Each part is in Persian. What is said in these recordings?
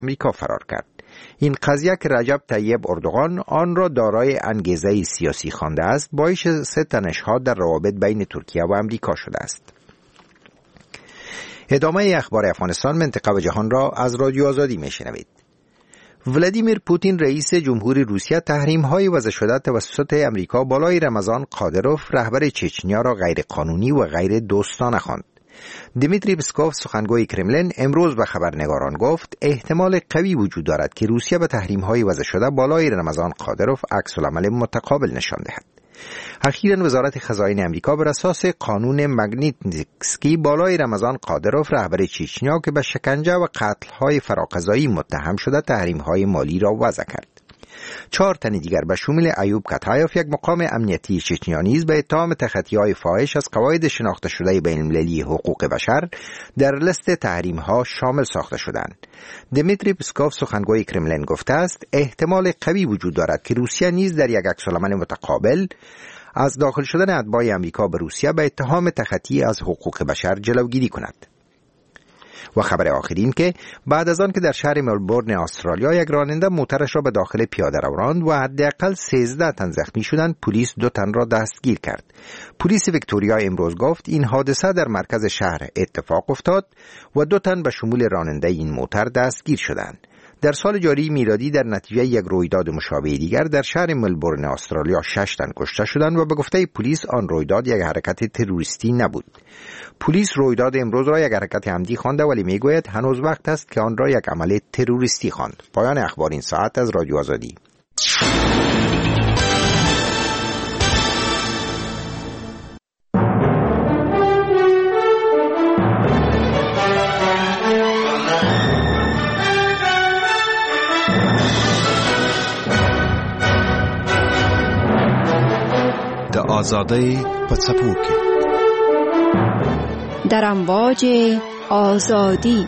امریکا فرار کرد. این قضیه که رجب طیب اردوغان آن را دارای انگیزه سیاسی خوانده است، باعث تنش‌ها در روابط بین ترکیه و امریکا شده است. ادامه اخبار افغانستان، منطقه و جهان را از رادیو آزادی میشنوید. ولادیمیر پوتین رئیس جمهوری روسیه تحریم‌های وضع شده توسط امریکا بالای رمضان قادروف رهبر چچنیا را غیر قانونی و غیر دوستانه خواند. دیمیتری پسکوف سخنگوی کرملین امروز به خبرنگاران گفت احتمال قوی وجود دارد که روسیه به تحریم‌های وضع شده بالای رمضان قادروف عکس‌العمل متقابل نشان دهد. اخیراً وزارت خزائن امریکا بر اساس قانون مگنیتسکی بالای رمضان قادروف رهبر چچنیا که به شکنجه و قتل‌های فراقضایی متهم شده تحریم‌های مالی را وضع کرد. 4 تن دیگر به شمول ایوب کاتایوف، یک مقام امنیتی چچنیا نیز به اتهام تخطی‌های فاحش از قواعد شناخته شده بین‌المللی حقوق بشر در لیست تحریم‌ها شامل ساخته شدند. دیمیتری پسکوف سخنگوی کرملین گفته است احتمال قوی وجود دارد که روسیه نیز در یک عکس‌العمل متقابل از داخل شدن اتباع امریکا به روسیه به اتهام تخطی از حقوق بشر جلوگیری کند. و خبر آخرین که بعد از آن که در شهر ملبورن استرالیا یک راننده موترش را به داخل پیاده رو راند و حداقل 13 تن زخمی شدند، پلیس 2 تن را دستگیر کرد. پلیس ویکتوریا امروز گفت این حادثه در مرکز شهر اتفاق افتاد و 2 تن به شمول راننده این موتر دستگیر شدند. در سال جاری میلادی در نتیجه یک رویداد مشابه دیگر در شهر ملبورن استرالیا 6 تن کشته شدند و به گفته پلیس آن رویداد یک حرکت تروریستی نبود. پلیس رویداد امروز را یک حرکت عمدی خوانده ولی میگوید هنوز وقت است که آن را یک عمل تروریستی خواند. پایان اخبار این ساعت از رادیو آزادی. د آزادۍ په څپو کې در امواج آزادی.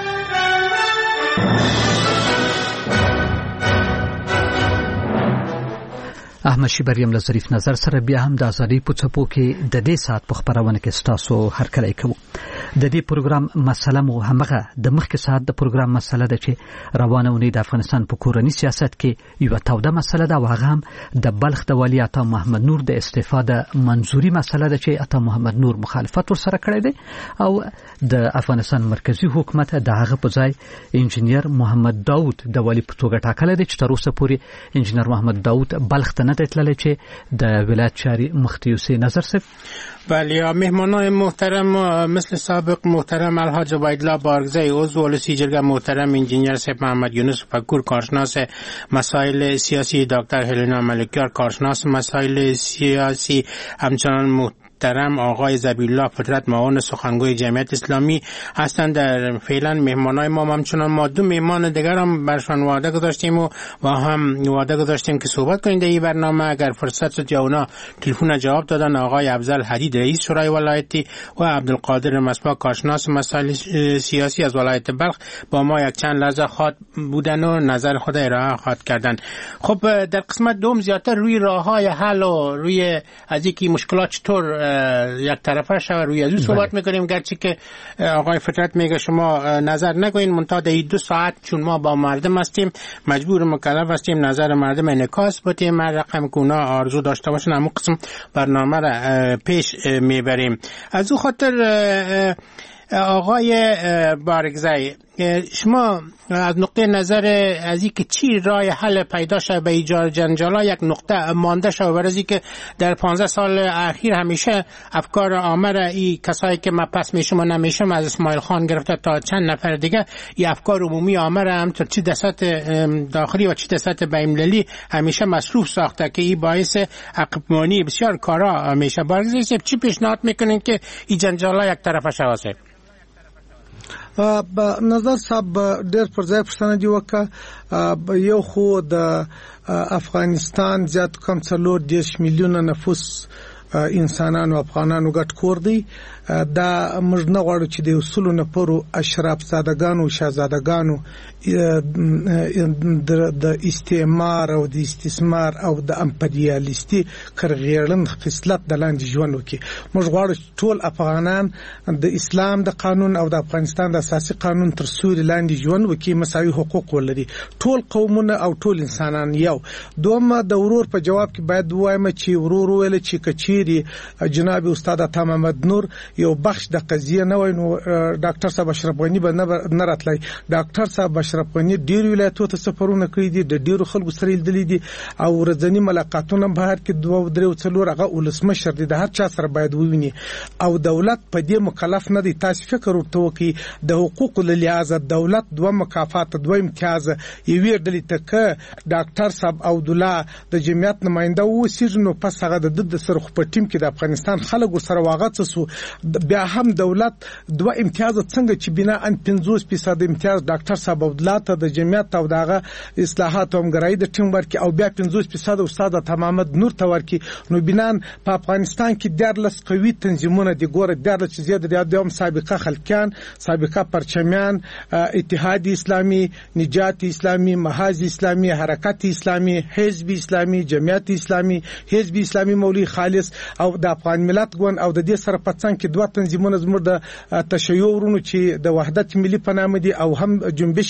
احمد شیبریم له ظریف نظر سره بیا هم د ازادۍ په څپو کې د دې ساعت په خبرونه کې ستاسو هرکلی کوو. د دې پروګرام مسله مو همغه د مخکې ساعت د پروګرام مسله ده چې روانه ونی د افغانستان په کورنی سیاست کې یو توده مسله ده، او هغه هم د بلخ د والی عطا محمد نور د استعفا د منظوري مسله ده چې عطا محمد نور مخالفت ورسره کړی دی او د افغانستان مرکزی حکومت د هغه په ځای انجنیر محمد داوود د والی په توګه ټاکلی دی چې تر اوسه پورې انجنیر محمد داوود بلخ ته نه دی تللی چې د ولایت شهري مختی اوسي. نظر صاحب. بله، مهمانان محترم مثل سابق محترم الحاج عبیدالله بارگزی عضو ولسی جرگه، محترم انجینیر صاحب محمد یونس فکور کارشناس مسائل سیاسی، دکتر هلینا ملکیار کارشناس مسائل سیاسی، همچنان محترم آقای ذبیحالله فطرت معاون سخنگوی جمعیت اسلامی هستند. در فعلا مهمانای ما همچنان ما 2 مهمان دیگر هم برشان وعده گذاشتیم و هم وعده گذاشتیم که صحبت کنیم در این برنامه. اگر فرصت شد یا اونا تلفن جواب دادن، آقای افضل حدید رئیس شورای ولایتی و عبدالقادر مصباح کارشناس مسائل سیاسی از ولایت بلخ با ما یک چند لحظه خواهد بودن و نظر خود ارائه خواهد کردن. خب در قسمت دوم زیادتر روی راههای حل و روی از اینکه مشکلات چطور یک طرفه شود روی ازو صحبت میکنیم، گرچه که آقای فطرت میگه شما نظر نگوین، منتها در 2 ساعت چون ما با مردم هستیم مجبور مکلف هستیم نظر مردم انعکاس بدیم، رقم که اونا آرزو داشته باشن همون قسم برنامه را پیش میبریم. از او خاطر آقای بارگزی، شما از نقطه نظر از اینکه چی راه حل پیدا شد به ایجاد جنجالا یک نقطه مانده شد، برای اینکه در 15 سال اخیر همیشه افکار آمر ای کسایی که ما پس میشم و نمیشم از اسماعیل خان گرفته تا چند نفر دیگه، این افکار عمومی آمر هم تا چی دست داخلی و چی دست بین‌المللی همیشه مصروف ساخته که این باعث عقب‌مانی بسیار کارا میشه. بارگزی چی پیشنهاد میکنین که این جنجالا یک طرفه شود؟ با نظر صاحب ډېر پر ځای پوښتنه دی وکړه. یو خو د افغانستان زیات کم 40 میلیونه نفوس انسانانو افغانانو ګټ کور دی. دا موږ نه غواړو چې د اصول نه پرو اشراف زادگانو شاهزادگانو د استعمار او د استثمار او د امپریالیستي کرغیړن خصلت د لاندې ژوند وکړي. موږ غواړو ټول افغانان د اسلام د قانون او د افغانستان د اساسي قانون تر سوري لاندې ژوند وکړي، مساوي حقوق ولري ټول قومونه او ټول انسانان یو. دومره د ورور په جواب کې باید وایم چې ورور ویل چې کچيري جناب استاد عطا محمد نور یو بخش د قضیه نه وای نو ډاکټر صاحب اشرف غنی به نه راتلای. ډاکټر صاحب اشرف غنی ډیر ولایتونو ته سفرونه کړی دي، د ډیرو خلکو سره لیدلي دي او ورځنی ملاقاتونه بهر کې 2-3 هغه ولسمشر دي، د هر چا سره باید وویني او دولت په دې مکلف نه دی. تاسو فکر ورته وکړئ د حقوقو له لحاظه دولت 2 مکافات 2 امتیاز یوې ډلې ته ک ډاکټر صاحب عبد الله د جمعیت نماینده و سیرنو پس هغه د سره په ټیم کې د افغانستان خلکو سره واغڅ سو بیا هم دولت 2 امتیاز څنګه چې بنا ان 50% امتیاز ډاکټر صاحب عبد الله ته د جمعیت او دغه اصلاحات او همګرای د ټیم ورکي او بیا 50% استاد محمد نور ته ورکي. نو بنان په افغانستان کې 14 قوي تنظیمونه دي، ګوره 14 چې زیات د هم سابقه خلکیان، سابقه پرچمیان، اتحاد اسلامی، نجات اسلامی، محاذ اسلامی، حرکت اسلامی، حزب اسلامی، جمعیت اسلامی، حزب اسلامی مولوی خالص او د افغان ملت ګوند او د دې سره پڅنګ کې 2 تنظیمونه زموږ د تشیع ورونو چې د وحدت ملي په نامه دي او هم جنبش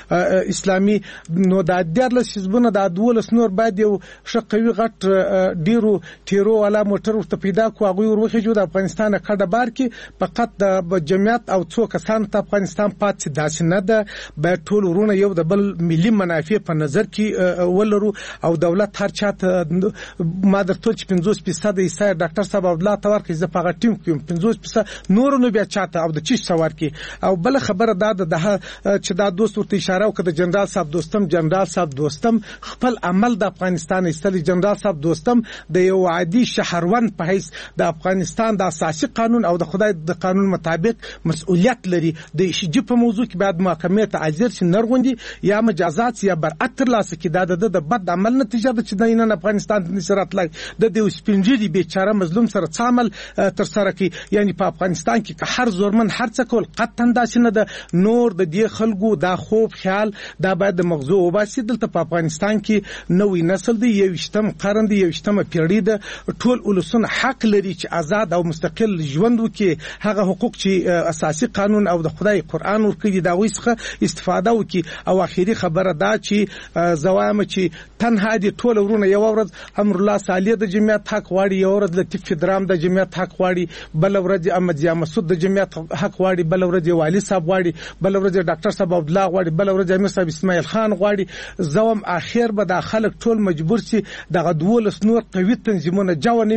اسلامی. نو د 14 حزبونه د 12 نور باید یو شقوي غټ ډیرو تیرو والا موټر ورته پیدا کو هغه وروخه جو د افغانستان کډه بار کې فقط د جمعیت او څو کسان ته افغانستان پاتې داسې نه ده. باید ټول ورونه یو د بل ملي منافع په نظر کې ولرو او دولت هر چاته ما درته چې 50% ایسا ډاکټر صاحب عبد الله تور کې ز په غټیم کې 50% نور نو بیا چاته او د چی څور کې او بل خبره ده چې دا دوست ورته اشاره وکړه جنرال صاحب دوستم خپل عمل د افغانستان استلی جنرال صاحب دوستم د یو عادي شهروند په حیث د افغانستان د اساسي قانون او د خدای د قانون مطابق مسؤلیت لري. د شجې په موضوع کې بعد محکمې ته حاضر شي نرغوندي یا مجازات یا برأت ترلاسه کې د بد عمل نتیجه ده چې د نن افغانستان د نصرت لګ د سپینجری بیچاره مظلوم سره عمل تر سره کې یعنی په افغانستان کې هر زورمن هر څه کول قطعا داسې نه ده. نور د دې خلکو دا خوب خیال دا باید د مغزو وباسي. دلته په افغانستان کې نوې نسل دی، 21م قرن دی، 21مه پیړۍ ده. ټول ولسونه حق لري چې آزاد او مستقل ژوند وکړي. هغه حقوق چې اساسي قانون او د خدای قرآن ورکړي دا وسخه استفاده وکړي. او اخیری خبره دا چې زوام چې تنها دي ټول ورونه یو ورځ امر الله صالح د جمعیت حق واړي، یو ورځ لطیف فدرام د جمعیت حق واړي، بل ورځ احمد ضیا مسعود د جمعیت حق واړي، بل ورځ والي صاحب واړي، بل ورځ ډاکټر صاحب عبد الله واړي، بل ورځ امیر صاحب اسماعیل خان واړي. زوم اخر به د خلک ټول مجبور شي دغه 12 نور قوي تنظیمونه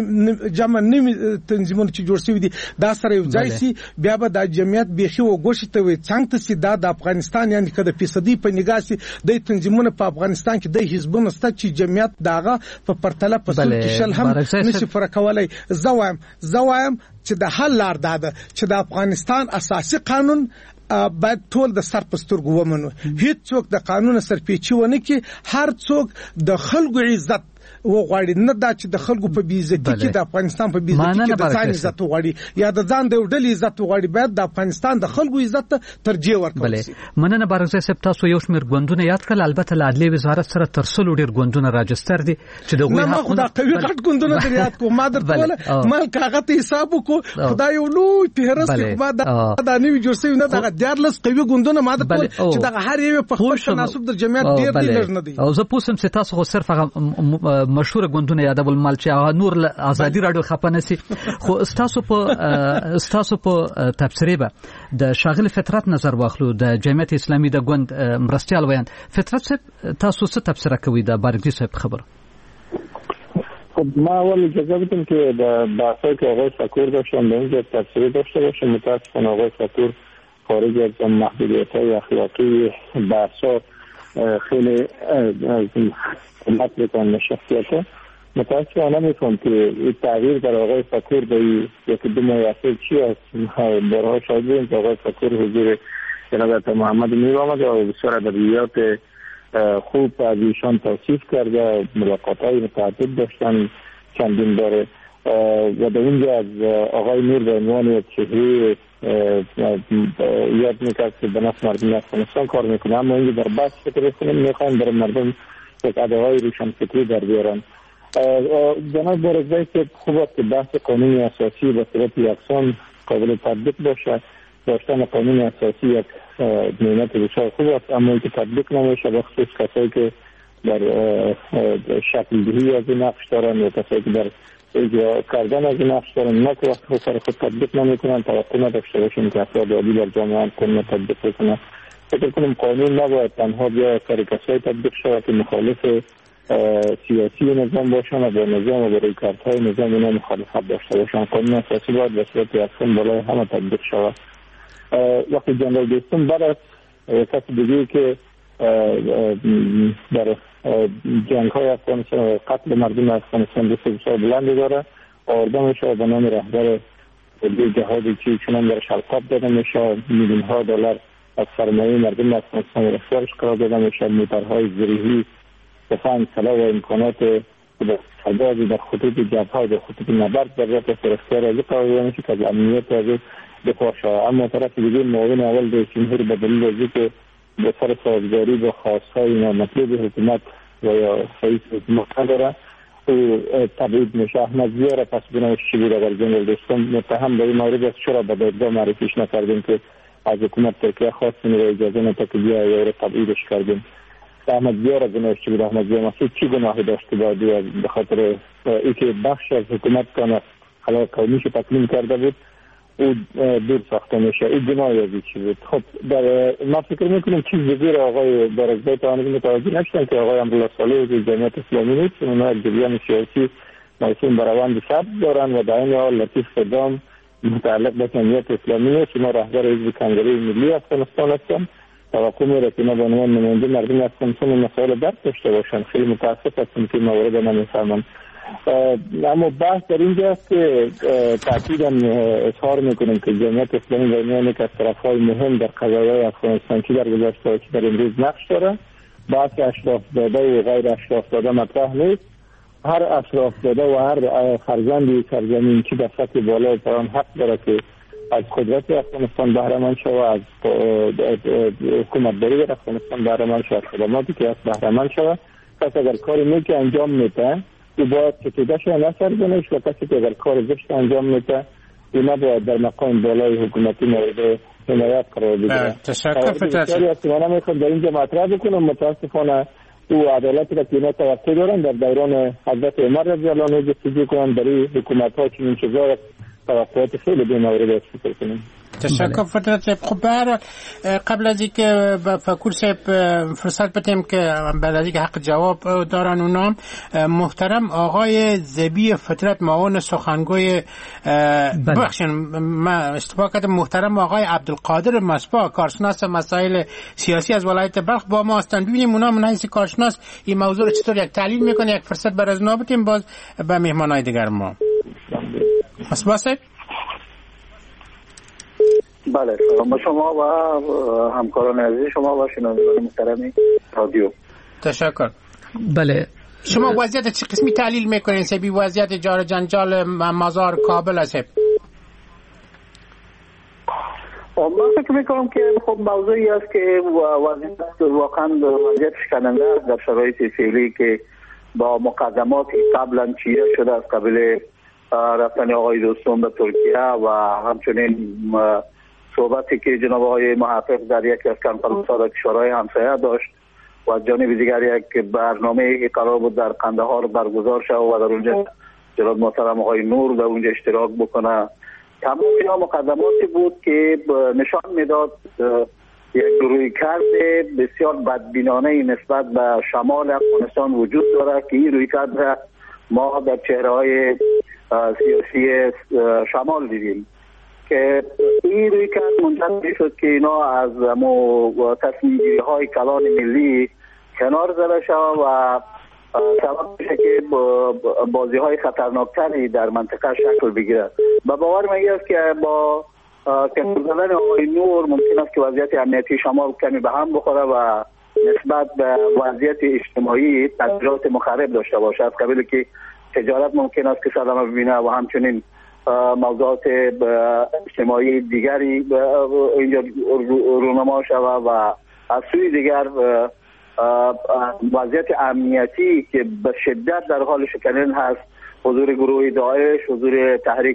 جمع نیم تنظیمونه چې جوړ شوی دي دا سره یو ځای شي بیا به د جمعیت بيخي وګوشي ته وي څنګه چې دا د افغانستان یعنی کده فیصدي په نگاه سي د تنظیمونه په افغانستان کې د حزبونو ست چې جمعیت داغه په پرتله په سل کې شل هم نشي فرقولای. زوایم چې د حل لار ده چې د افغانستان اساسي قانون باید ټول د سر پسترګو ومنو. هیڅ څوک د قانون سرپیچي ونه کې هر څوک د خلکو عزت وغواړي نه دا چې د خلکو په بیزتی کې د افغانستان په بیزتی کې د ځان عزت وغواړي یا د ځان د ډلې عزت وغواړي. باید د افغانستان د خلکو عزت ته ترجیح ورکړي. مننه بارغزی صاحب تاسو یو شمېر ګوندونه یاد کړل، البته له عدلیې وزارت سره تر څلو ډیر ګوندونه راجستر دي چې د غوښه نه خدای قوي غټ ګوندونه در یاد کو ما درته مال کاغذ حساب کو خدای یو لوی تهرس ما دا نوی جوړ شوی نه دا 14 قوي ګوندونه ما درته چې دا هر یو په خپل تناسب د جمعیت ډیر دی نه دی. او زه پوسم چې تاسو خو صرف مشهور ګوندونه یادول مال چې نور ازادي رادیو خپنه سي خو استاسو په تفسیره به د شاغل فطرت نظر واخلو د جمعیت اسلامي د ګوند مرستيال ویان فطرت صاحب تاسو څه تفسیر کوي د بارګزی صاحب خبر؟ ما اول اجازه بدم که بحثایی که آقای سکور داشتن به اینجا تفسیری داشته باشه. متاسفانه آقای سکور خارج از محدودیت‌های اخلاقی بحثا خیلی مطلب کن شخصیته. متاسفانه میفهم که این تغییر در آقای سکور به یکی دو ماه اخیر چی است. بارها شاهد بودیم که آقای سکور حضور جناب محمد میر آمد و بسیار ادبیات خوب از ایشان توصیف کرده، ملاقات‌های متعدد داشتن چندین باره و در اینجا از آقای نور به عنوان یک چهره یاد میکرد که به نفع مردم افغانستان کار میکنه، اما اینجا در بحث فکر کنیم میخوایم برای مردم یک ادعای روشنفکری در بیارن. جناب بارگزایی که خوب است که بحث قانون اساسی به صورت یکسان قابل تطبیق باشه. داشتن قانون اساسی یک نعمت بسیار خوب است، اما اینکه تطبیق نمیشه به خصوص کسایی که در شکل دهی از این نقش دارن یا کسایی که در اجرا کردن از این نقش دارن، نه که وقتی خود سر خود تطبیق نمیکنن توقع نداشته باشیم که افراد عادی در جامعه قانون تطبیق کنن. فکر کنم قانون نباید تنها بیا سر کسایی تطبیق شود که مخالف سیاسی نظام باشن و با نظام و با رویکردهای نظام اینا مخالفت داشته باشن. قانون اساسی باید به صورت یکسان بالای همه تطبیق شود. وقتی جنرال دوستم بعد از کسی دیگه که در جنگ های افغانستان و قتل مردم افغانستان بسیار بلندی داره، آورده میشه به نام رهبر جهادی که چنان در شلقاب داده میشه، میلیون ها دلار از سرمایه مردم افغانستان اختیارش قرار داده میشه، موترهای زرهی دفاع سلاح و امکانات سربازی در خطوط جبهه در خطوط نبرد در رفت اختیار از قرار داده میشه که از امنیت از دفاع شود. اما طرف دیگه معاون اول رئیس جمهور به دلیل از اینکه به سر سازگاری با خواستهای نامطلوب حکومت و یا رئیس حکومت نداره او تبعید میشه. احمد ضیاء پس بناش چی بود اگر جنرال دوستم متهم به این مورد است چرا به دادگاه معرفیش نکردیم که از حکومت ترکیه خواستیم و اجازه نده که بیا یا رو تبعیدش کردیم. احمد ضیاء را بناش چی بود؟ احمد ضیاء مسعود چی گناهی داشته بود به خاطر اینکه بخش از حکومت کنه خلای قومیش تکمیل کرده بود او دور ساخته میشه، این گناهی از چی بود؟ خب در ما فکر میکنیم چیز بزیر آقای بارگزایی توانید متوجه نشدن که آقای امرالله صالح از جمعیت اسلامی نیست، اونا یک جریان سیاسی موسوم به روند سبز دارن و در این حال لطیف صدام متعلق به جمعیت اسلامی نیست، اونا رهبر حزب کنگره ملی افغانستان هستن. توقع میره که اینا به عنوان نماینده مردم افغانستان مسائل درک داشته باشن. خیلی متاسف هستم که موارد نمیفهمن. اما بحث در اینجا است که تأکیداً اظهار میکنیم که جمعیت اسلامی در میان یک از طرفهای مهم در قضایای افغانستان چی در گذشته و چی در امروز نقش داره. بحث اشراف زاده و غیر اشراف زاده مطرح نیست. هر اشراف زاده و هر فرزندی سرزمین چی در سطح بالا پایان حق داره که از قدرت افغانستان بهره مند شود، از حکومتداری در افغانستان بهره مند شود، خدماتی که از بهره مند شود. کس اگر کاری نیکی انجام میده او باید ستیده شده نسرزنش و کسی که اگر کار زشت انجام میده او نباید در مقام بالای حکومتی مورد حمایت قرار بگیره. تشکر فترت. من میخوام در اینجا مطرح بکنم متاسفانه او عدالتی را که اینا توقع دارن در دوران حضرت عمر رضی الله عنه جستجو کنن برای حکومت ها چنین چیزا توقعات خیلی به مورد است فکر کنیم. تشکر فترت. خب قبل از اینکه به فکر صاحب فرصت بدیم که بعد از اینکه حق جواب دارن اونام، محترم آقای زبی فترت معاون سخنگوی بخشن ما اشتباه کردم، محترم آقای عبدالقادر مصباح کارشناس مسائل سیاسی از ولایت بلخ با ما هستند. ببینیم اونا من حیث کارشناس این موضوع رو چطور یک تحلیل میکنه. یک فرصت برای از نابتیم باز به مهمانای دیگر ما. مصباح صاحب. بله، سلام به شما و همکاران عزیز شما و شنوندگان محترم رادیو. تشکر. بله، شما وضعیت چه قسمی تحلیل میکنین سبی وضعیت جار جنجال مزار کابل است؟ من فکر میکنم که خب موضوعی است که وضعیت واقعا وضعیت شکننده است در شرایط فعلی که با مقدماتی قبلا چیده شده از قبل رفتن آقای دوستم به ترکیه و همچنین صحبتی که جناب آقای محقق در یکی از کنفرانس‌ها کشورهای همسایه داشت و جانب دیگر یک برنامه قرار بود در قندهار برگزار شد و در اونجا جناب محترم آقای نور به اونجا اشتراک بکنه. تمام اینا مقدماتی بود که نشان میداد یک رویکرد بسیار بدبینانه نسبت به شمال افغانستان وجود داره که این رویکرد ما در چهره‌های سیاسی شمال دیدیم که این رویکرد منجر شد که اینا از تصمیم‌گیری‌های کلان ملی کنار زده شد و سبب میشه که بازی‌های خطرناکتری در منطقه شکل بگیره. و باور من است که با کنار زدن آقای نور ممکن است که وضعیت امنیتی شمال کمی به هم بخوره و نسبت به وضعیت اجتماعی تغییرات مخرب داشته باشه، از قبیل که تجارت ممکن است که صدمه ببینه و همچنین موضوعات اجتماعی دیگری اینجا رونما شود و از سوی دیگر وضعیت امنیتی که به شدت در حال شکنن هست، حضور گروه داعش، حضور تحریک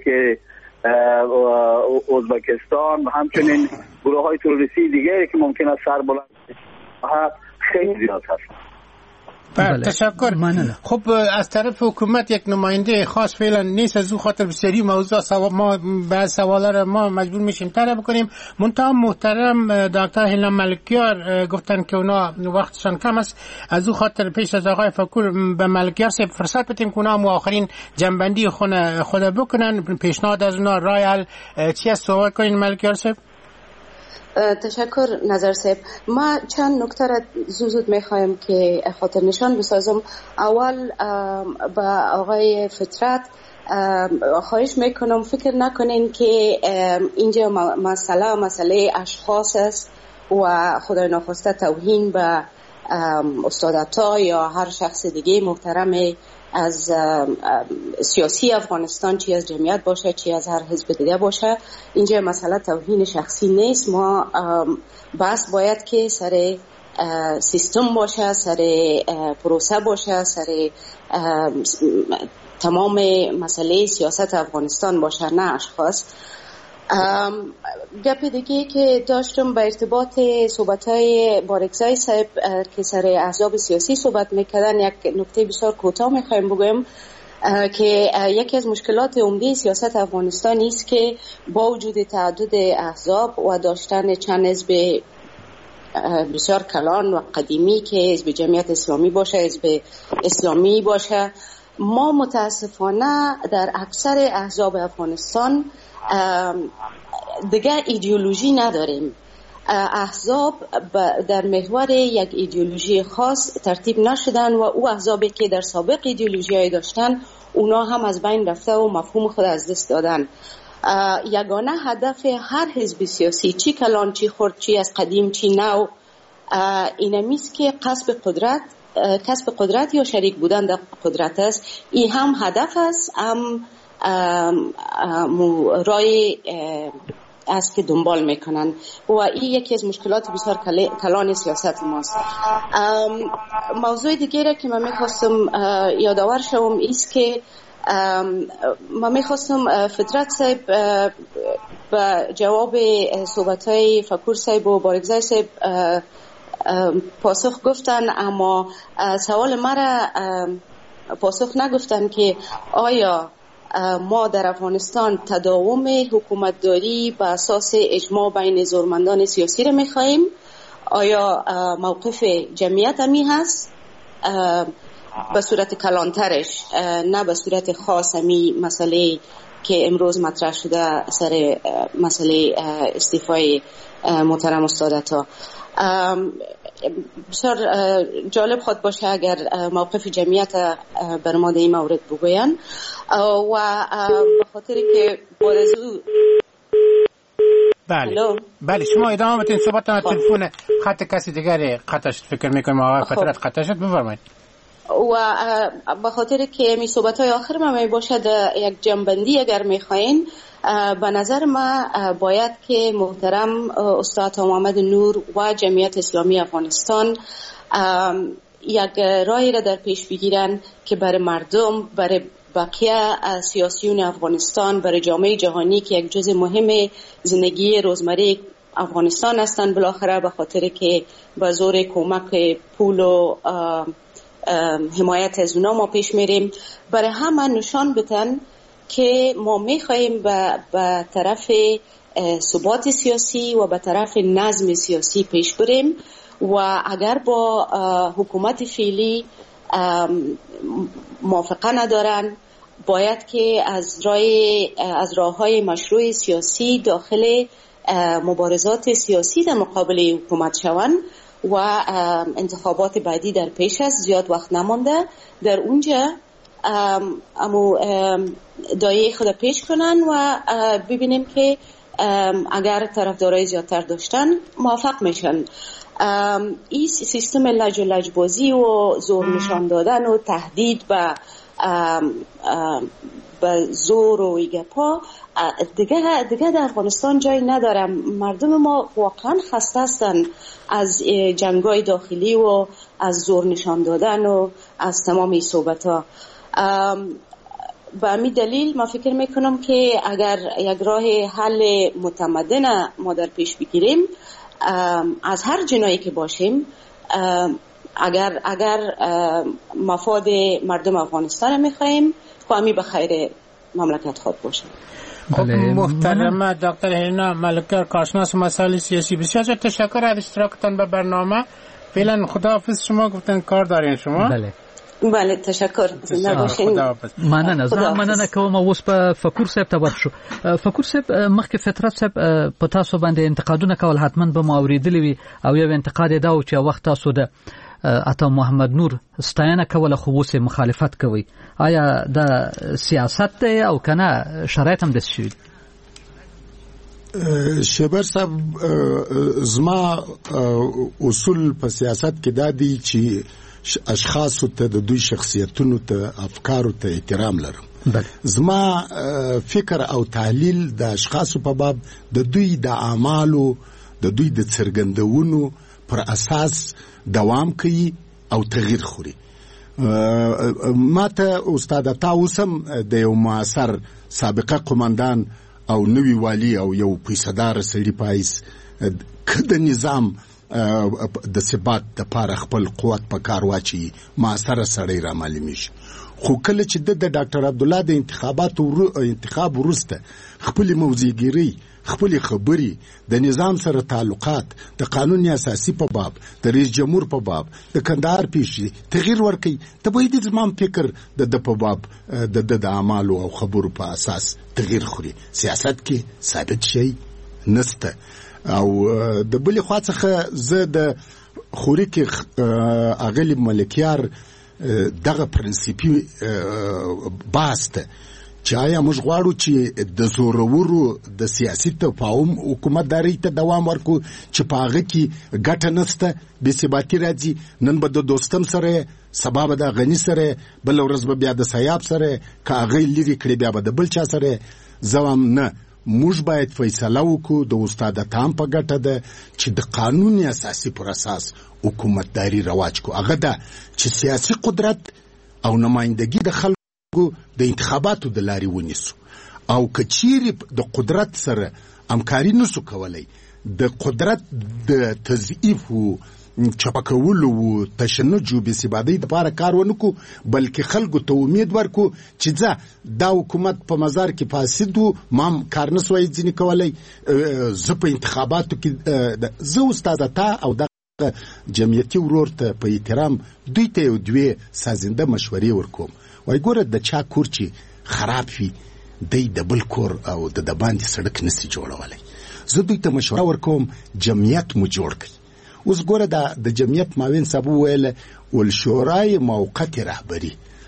ازبکستان و همچنین گروه های تروریستی دیگری که ممکن است سر بلند خیلی زیاد هست. بله تشکر. خب از طرف حکومت یک نماینده خاص فعلا نیست، از او خاطر بسیاری موضوع ما بعض سوالا را ما مجبور میشیم طرح بکنیم. منتها محترم دکتر هیلان ملکیار گفتن که اونا وقتشان کم است، از او خاطر پیش از آقای فکور به ملکیار صاحب فرصت بدیم که اونا آخرین جنبندی خود بکنن، پیشنهاد از اونا رای حل چی است صحبت کنین ملکیار صاحب. تشکر نظر صاحب. ما چند نکته را زود میخوایم که خاطر نشان بسازم. اول با آقای فطرت خواهش میکنم فکر نکنین که اینجا مسئله اشخاص است و خدای ناخواسته توهین به استاد عطا یا هر شخص دیگه محترم از سیاسی افغانستان، چی از جمعیت باشه چی از هر حزب دیگه باشه. اینجا مسئله توهین شخصی نیست. ما بس باید که سر سیستم باشه، سر پروسه باشه، سر تمام مسئله سیاست افغانستان باشه، نه اشخاص. گپ دیگه که داشتم به ارتباط صحبت‌های بارکزای صاحب که سر احزاب سیاسی صحبت میکردن، یک نکته بسیار کوتاه میخوایم بگویم که یکی از مشکلات عمده سیاست افغانستان است که با وجود تعدد احزاب و داشتن چند حزب بسیار کلان و قدیمی که حزب جمعیت اسلامی باشه، حزب اسلامی باشه، ما متاسفانه در اکثر احزاب افغانستان دیگه ایدئولوژی نداریم. احزاب در محور یک ایدئولوژی خاص ترتیب نشدن و او احزابی که در سابق ایدئولوژی داشتن اونا هم از بین رفته و مفهوم خود از دست دادن. یگانه هدف هر حزب سیاسی، چی کلان چی خرد، چی از قدیم چی نو، اینمیست که کسب قدرت یا شریک بودن در قدرت است. این هم هدف است، هم رای است که دنبال میکنن و این یکی از مشکلات بسیار کلان سیاست ماست. موضوع دیگری که من میخواستم یادآور شوم ایست که من میخواستم فطرت صاحب به جواب صحبتهای فکور صاحب و بارکزای صاحب پاسخ گفتن، اما سوال مرا پاسخ نگفتن که آیا ما در افغانستان تداوم حکومتداری به اساس اجماع بین زورمندان سیاسی را میخواهیم؟ آیا موقف جمعیت همی هست به صورت کلانترش، نه به صورت خاص همی مسئله که امروز مطرح شده سر مسئله استعفای محترم استاد عطا؟ بسیار جالب خود باشه اگر موقف جمعیت بر ما در این مورد بگوین و به خاطر که بارزو بله شما ادامه بدین صحبتتون. تلفن خط کسی دیگری قطع شد، فکر میکنم آقای فطرت قطع شد، بفرمایید. و به خاطر که می صحبت‌های آخر ما می باشد یک جنبندی اگر می‌خواین، به نظر ما باید که محترم استاد محمد نور و جمعیت اسلامی افغانستان یک راهی را در پیش بگیرن که برای مردم، برای بقیه سیاسیون افغانستان، برای جامعه جهانی که یک جزء مهم زندگی روزمره افغانستان هستند، بالاخره به خاطر که با زور کمک پول و حمایت از اونا ما پیش میریم، برای همه نشان بدن که ما میخواهیم به طرف ثبات سیاسی و به طرف نظم سیاسی پیش بریم و اگر با حکومت فعلی موافقه ندارن باید که از راه‌های مشروع سیاسی داخل مبارزات سیاسی در مقابل حکومت شوند و انتخابات بعدی در پیش است، زیاد وقت نمانده، در اونجا دایه خود پیش کنن و ببینیم که اگر طرفدارای زیادتر داشتن موافق میشن. این سیستم لج و لجبازی و زور نشان دادن و تهدید به به زور و ایگپا دیگه در افغانستان جای نداره. مردم ما واقعا خسته هستن از جنگ‌های داخلی و از زور نشان دادن و از تمام این صحبت‌ها. به همین دلیل ما فکر میکنم که اگر یک راه حل متمدن ما در پیش بگیریم، از هر جنایی که باشیم، اگر مفاد مردم افغانستان میخواهیم، خواهمی به خیر مملکت خود باشیم. خب محترمه دکتر هینا ملکیار، کارشناس مسائل سیاسی، بسیار تشکر از اشتراکتان به برنامه. فعلا خداحافظ. شما گفتن کار دارین شما؟ بله تشکر. زنده باشین. مننه کوم. اوس په فکر صاحب ته ورشو. فکر صاحب مخکې فطرت صاحب په تاسو باندې انتقادونه کول حتما به ماوریدلی وي او یو انتقاد دا و چې وخت تاسو د عطا محمد نور ستاینه کوله خو اوس مخالفت کوي. آیا دا سیاست دی او کنه شرایط هم داسې شوي؟ شبر صاحب زما اصول په سیاست کې دا دی چې اشخاص ته د دوی شخصیتونو ته افکارو ته احترام لرم. زما فکر او تحلیل د اشخاصو په باب د دوی د اعمالو د دوی د څرګندونو پر اساس دوام کوي او تغییر خوري. ماته استاد تاوسم د یو معاصر سابقه قومندان او نوی والی او یو پیسدار سړي پایس کده نظام د ثبات د پاره خپل قوت په کار واچي معاصر سړی را معلومیږي. خو کله چې د ډاکټر عبدالله د انتخاب وروسته خپل موضوعګیری، خپل خبري د نظام سره تعلقات، د قانون اساسي په باب، د رئیس جمهور په باب، د کندهار پیشي تغییر ورکړي، ته به د زمام فکر د په باب د اعمالو او خبرو په اساس تغییر خوري. سیاست کې ثابت شي نسته. او د بلې خوا څخه زه د خوري کې اغلب ملکیار دغه پرنسپي باسته چې آیا موږ غواړو چې د زورورو د سیاسي تفاهم حکومتداري ته دوام ورکو چې په هغه کې ګټه نسته، بې ثباتي راځي. نن به د دوستم سره، سبا به د غني سره، بل ورځ به بیا د سیاب سره، که هغه لرې کړي بیا به د بل چا سره. زوام نه، موږ باید فیصله وکړو د استاد تام په ګټه ده چې د قانون اساسي پر اساس حکومتداري رواج کو. هغه ده چې سیاسي قدرت او نمائندګي د خلکو د انتخاباتو د لارې ونیسو، او کچيري د قدرت سره همکاري نسو کولای، د قدرت د تضعیف او چپکولو او تشنج او بېثباتۍ لپاره کار ونکو، بلکې خلکو ته امید ورکو چې ځه دا حکومت په مزار کې فاسد و، ما کار نسوای ځینې کولای، زه په انتخاباتو کې زه استاد تا او د جمعیتي ورور ته په احترام دوی ته یو دوی سازنده مشورې ورکوم. وای ګوره د چا کور چې خراب وي دی د بل کور او د باندې سړک نسی جوړولی. زه دوی ته مشوره ورکوم جمعیت مو جوړ کړي. اوس ګوره د جمعیت معاون صاحب وویل ول شورای موقت رهبري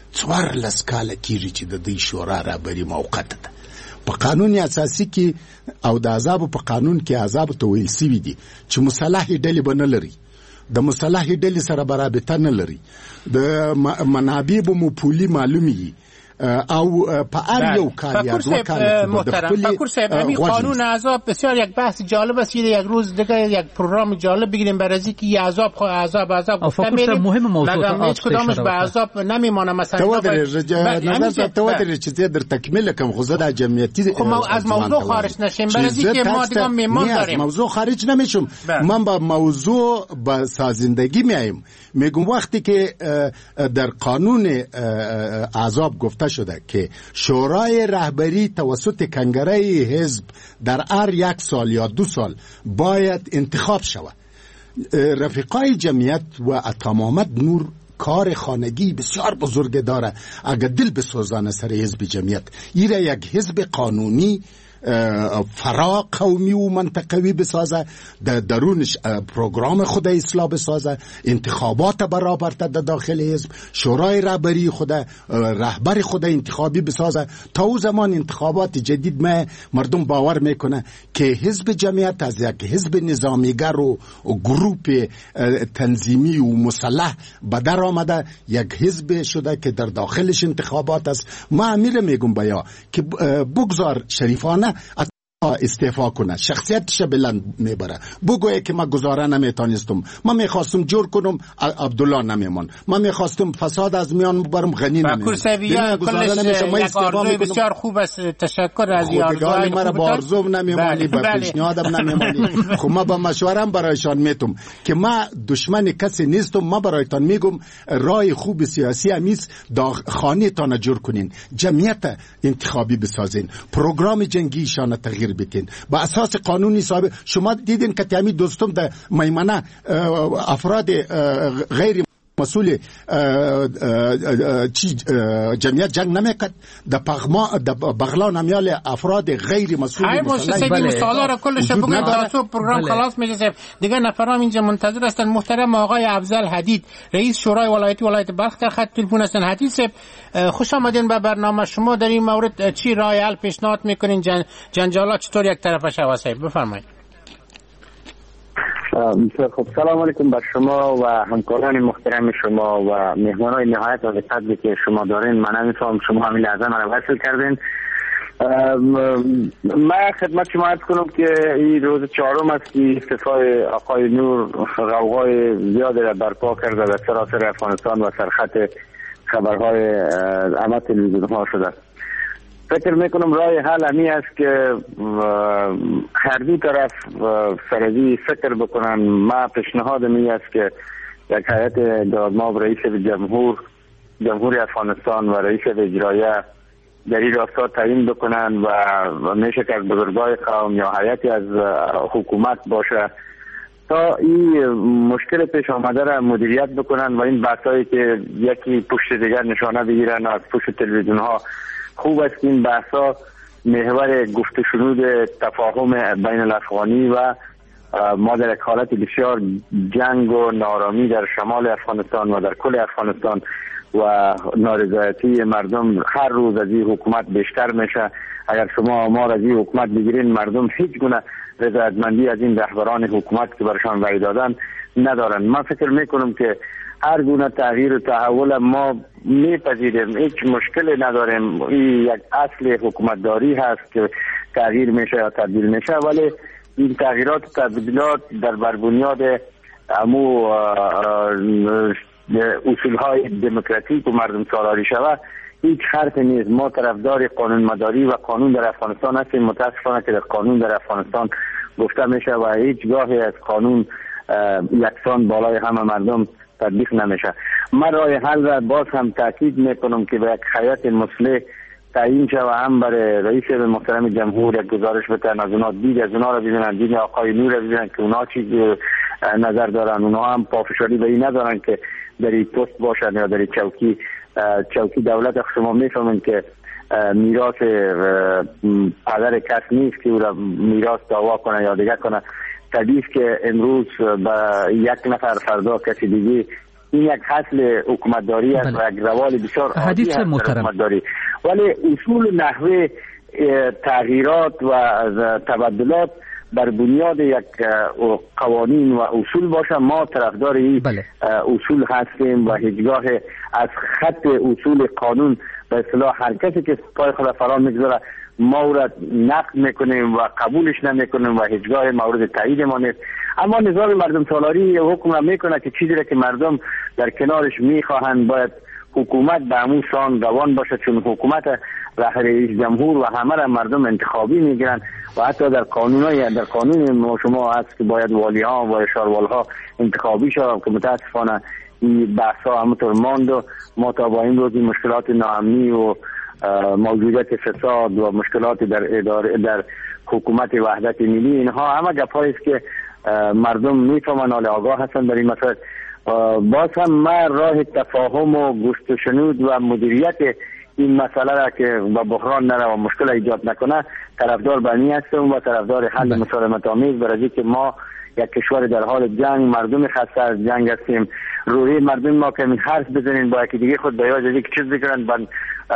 14 کاله کېږي چې د دې شورا رهبري موقت ده. په قانون اساسي کې او د عذاب په قانون کې عذاب ته ویل سوي دي چې مصالح ډلې به نه لري، د مصالح ډلې سره برابر نه لري، د منابع به مو پولي معلومي او په هر یو کار یا دو کار محترم فکر صاحب همین قانون عذاب بسیار یک بحث جالب است. یک روز دیگه یک پروگرام جالب بگیریم برای اینکه این عذاب فکر مهم موضوع هیچ کدامش به عذاب نمیمونه. مثلا نظر توادر چې در تکمیل کوم غوزه د جمعیتی از موضوع خارج نشیم، برای اینکه ما دیگه میمان داریم. موضوع خارج نمیشم، من با موضوع با سازندگی میایم. میگم وقتی که در قانون عذاب گفته شده که شورای رهبری توسط کنگره حزب در هر 1 سال یا 2 سال باید انتخاب شود. رفیقای جمعیت و عطا محمد نور کار خانگی بسیار بزرگ داره. اگر دل بسوزانه سر حزب جمعیت، ایره یک حزب قانونی فرا قومی و منطقوی بسازه، در درونش پروگرام خود اصلاح بسازه، انتخابات برابر در داخل حزب، شورای رهبری خود رهبر خود انتخابی بسازه. تا او زمان انتخابات جدید مردم باور میکنه که حزب جمعیت از یک حزب نظامیگر و گروپ تنظیمی و مسلح بدر آمده یک حزب شده که در داخلش انتخابات است. ما امیر میگم بیا که بگذار شریفانه استعفا کنه، شخصیتش بلند میبره، بگویه که ما گزاره نمیتونستم، ما میخواستم جور کنم عبدالله نمیمون، ما میخواستم فساد از میان ببرم غنی نمیمون. یک آرزوی بسیار خوب است، تشکر از این آرزوهای مرا با آرزو نمیمونی، با پیشنهادم نمیمونی. خب ما با مشورم برایشان میتم که ما دشمن کسی نیستم. ما برایتان میگم راه خوب سیاسی همیست خانه تان جور کنین، جمعیت انتخابی بسازین، پروگرام جنگیشان تغییر بتین با اساس قانونی ثابت. شما دیدین که تامی دوستم در میمنه افراد غیر مسئول جمعیت جنگ نمیکرد، در بغلا نمیال افراد غیر مسئول مسئله سوالا را کلش بگید تا پروگرام خلاص میشه. دیگه نفرام اینجا منتظر هستن. محترم آقای افضل حدید رئیس شورای ولایت بلخ در خط تلفن هستن. حدید صاحب خوش آمدین به برنامه. شما در این مورد چی راه حل پیشنهاد میکنین؟ جنجالات چطور یک طرفه شود؟ صاحب بفرمایید. خب سلام علیکم بر شما و همکاران محترم شما و مهمانای نهایت و قدری که شما دارین. من نمیفهم شما همین لحظه من وصل کردین. من خدمت شما عرض کنم که این روز چهارم است که استعفای آقای نور غوغای زیادی را برپا کرده در سراسر افغانستان و سرخط خبرهای همه تلویزیون‌ها شده. فکر میکنم راه حل همی است که هر دو طرف سرزی فکر بکنن. ما پیشنهاد می است که یک هیئت دادماب رئیس جمهور افغانستان و رئیس اجرایه در این راستا تعیین بکنن و میشه که از بزرگای قوم یا هیئتی از حکومت باشه تا این مشکل پیش آمده را مدیریت بکنن و این بحثایی که یکی پشت دیگر نشانه بگیرن از پشت تلویزیون ها. خوب است این بحثا محور گفت و شنود تفاهم بین الافغانی و ما در یک حالت بسیار جنگ و نارامی در شمال افغانستان و در کل افغانستان و نارضایتی مردم هر روز از این حکومت بیشتر میشه. اگر شما آمار از این حکومت بگیرین مردم هیچ گونه رضایتمندی از این رهبران حکومت که برشان رای دادن ندارن. من فکر میکنم که هر گونه تغییر و تحول ما میپذیریم، هیچ مشکلی نداریم. این یک اصل حکومتداری هست که تغییر میشه یا تبدیل میشه، ولی این تغییرات و تبدیلات در بربنیاد امو اصولهای دموکراتیک و مردم سالاری شود هیچ حرف نیست. ما طرفدار قانون مداری و قانون در افغانستان هستیم. متاسفانه که در قانون در افغانستان گفته میشه و هیچ گاهی از قانون یکسان بالای همه مردم تطبیق نمیشه. من راه حل را باز هم تاکید میکنم که به یک هیئت مصلح تعیین شود، هم برای رئیس محترم جمهور یک گزارش بتن از اونا دید از اونا را ببینن، دید آقای نور را ببینن که اونا چی نظر دارن. اونا هم پافشاری به این ندارن که در این پست باشن یا در این چوکی دولت. شما میفهمین که میراث پدر کس نیست که او را میراث دعوا کنه یا دیگه کنه. طبیعی که امروز با یک نفر فردا کسی دیگه این یک حاصل حکومتداری است و یک روال بسیار عادی است حکومتداری. ولی اصول نحوه تغییرات و تبدلات بر بنیاد یک قوانین و اصول باشه. ما طرفدار این اصول هستیم و هیچگاه از خط اصول قانون به اصطلاح هر کسی که پای خود فرا میگذاره ما او را نقد میکنیم و قبولش نمیکنیم و هیچگاه مورد تایید ما نیست. اما نظام مردم سالاری حکم را میکنه که چیزی را که مردم در کنارش میخواهند باید حکومت به همون سان روان باشه، چون حکومت رئیس جمهور و همه را مردم انتخابی میگیرن و حتی در قانون شما هست که باید والی ها و شاروال ها انتخابی شود که متاسفانه این بحث ها همونطور ماند و ما تا با این روز مشکلات ناامنی و موجودیت فساد و مشکلات در حکومت وحدت ملی اینها همه گپایی است که مردم میفهمن، حال آگاه هستن در این مسائل. باز هم ما راه تفاهم و گفت و شنود و مدیریت این مسئله را که با بحران نره و مشکل ایجاد نکنه طرفدار بنی هستم و طرفدار حل مسالمت آمیز، برای که ما یک کشور در حال جنگ، مردم خسته از جنگ هستیم. روحی مردم ما که حرف بزنین با یکی دیگه خود بیاج یک چیز بکنن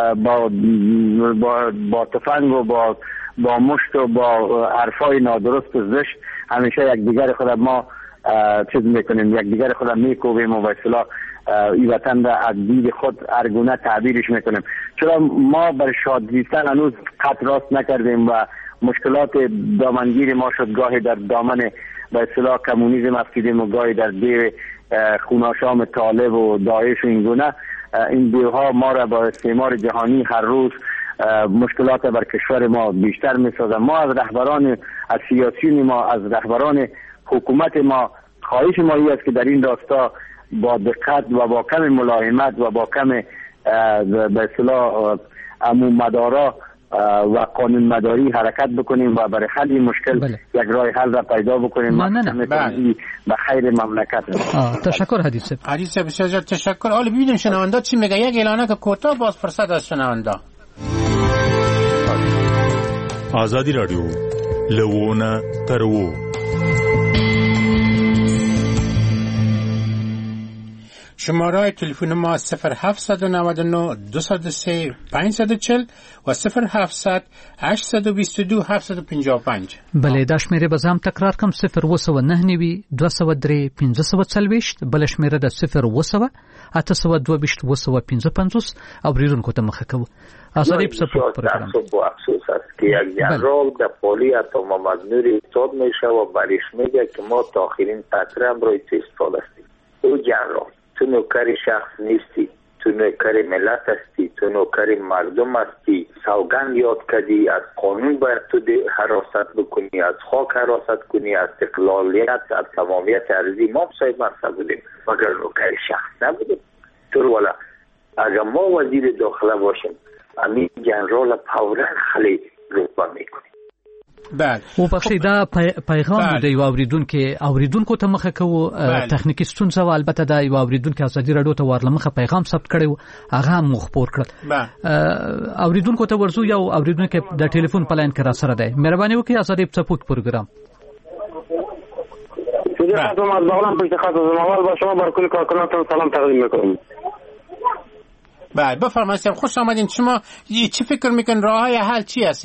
با تفنگ و با مشت و با حرفای نادرست و زشت همیشه یک دیگر خود ما چیز میکنیم، یک دیگر خود میکوبیم و به اصطلاح این وطن را از دید خود ارگونه تعبیرش میکنیم. چرا ما بر شاد زیستن هنوز خط راست نکردیم و مشکلات دامنگیر ما شد، گاهی در دامن به اصطلاح کمونیسم افتیدیم و گاهی در دیر خوناشام طالب و داعش و این گونه. این دیوها ما را با استعمار جهانی هر روز مشکلات بر کشور ما بیشتر میسازن. ما از رهبران، از سیاسیون ما، از رهبران حکومت ما خواهش ما است که در این راستا با دقت و با کم ملایمت و با کم به اصطلاح عموم مدارا و قانون مداری حرکت بکنیم و برای حل این مشکل یک راه حل را پیدا بکنیم. به خیر مملکت. تشکر حدیث بسیار تشکر. حالا ببینیم شنونده چی میگه. یک اعلانه که کوتاه باز فرصت از شنونده. آزادی رادیو لونه ترو. شماره تلفن ما 0799 203 540 و 0700 822 755. بله دا شمیره بازم تکرار کم 029 203 540 بل شمیره دا 0 822 او ریرونکو ته مخه کوو. آزادی په سپورت پروګرام افسوس است که یک جنرال در پالی عطا محمد نوری استاد میشه و برش میگه که ما تا آخرین قطره هم روی تو استاد هستیم. او جنرال تو نوکر شخص نیستی، تو نوکر ملت هستی، تو نوکر مردم هستی. سوگند یاد کردی از قانون باید تو حراست بکنی، از خاک حراست کنی، از استقلالیت، از تمامیت ارضی. ما صاحب مرسا بودیم مگر نوکر شخص نبودیم. تو والا اگر ما وزیر داخله باشیم همین جنرال فورا خلی رتبه میکنیم. بله او بخشی دا پیغام دی یو اوریدونکو ته مخه کوو. تخنیکی ستونزه و البته دا یو اوریدونکو ازادي رادیو ته ورلمخه پیغام ثبت کړو هغه مخ پور کړ. اوریدونکو ته ورزو یو اوریدونکو د ټلیفون په لاین کې را سره دی. مهرباني وکړئ ازادي سپورت پروګرام. خدمت از پشت خط اول با شما بر کل کارکنانتون سلام تقدیم میکنم. بله بفرمایید. خوش آمدین. شما چی فکر میکنین راههای حل چی هست؟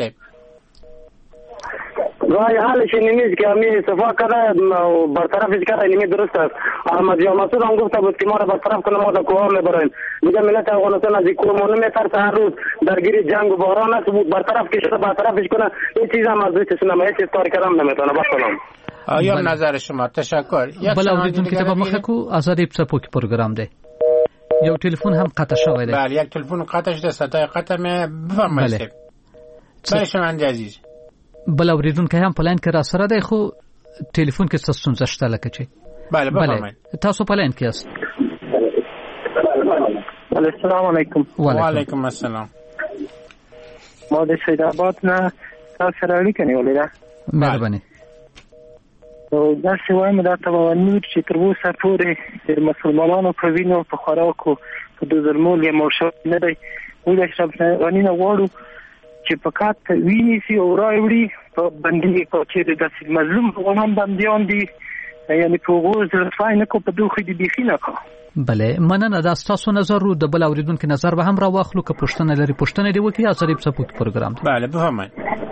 راه حلش نیست که همین صفا کرده و برطرفش کرده نیمی درست است. احمد یا مسعود هم گفته بود که ما را برطرف کنه ما در کوه میبرین. میگه ملت افغانستان از این کوه ما نمیترسه، هر روز درگیر جنگ و بحران است. بود برطرف کشته برطرفش کنه این چیز هم از دوست سنم هیچ چیز کار کردم نمیتونه. بسلام. آیا نظر شما؟ تشکر. بله اوریدون کتاب مخه کو آزادی سپورت پروگرام ده. یو تلفن هم قطع شده. بله یک تلفن قطع شده. صدای قطع می بفرمایید. بله شنونده عزیز. بل اوریدونکو هم پلان کې را سره دی خو ټلیفون کې څه ستونزه شته لکه چې. بله بفرمایئ. تاسو پلان کې یاست. السلام علیکم. و علیکم السلام. ما د سید آباد نه تاسو سره اړیکه نیولې ده. مهرباني. او دا څه وایم دا ته ونیو چې تر اوسه پورې د مسلمانانو په وینو په خوراکو په د ظلمونو مرشد نه دی. موږ اشرف غنی نه غواړو چې فقط ویني سي او راوړي په بندي په چې د مظلوم افغانان بنديان دي، یعنی په غوږ ځای نه کو په دوه دي بيخي نه کو. بله مننه. دا تاسو نظر رو د بل اوریدونکو نظر به هم را واخلو که پښتنه لري پښتنه دی وکي ازادي سپورت پروګرام. بله بفرمایئ.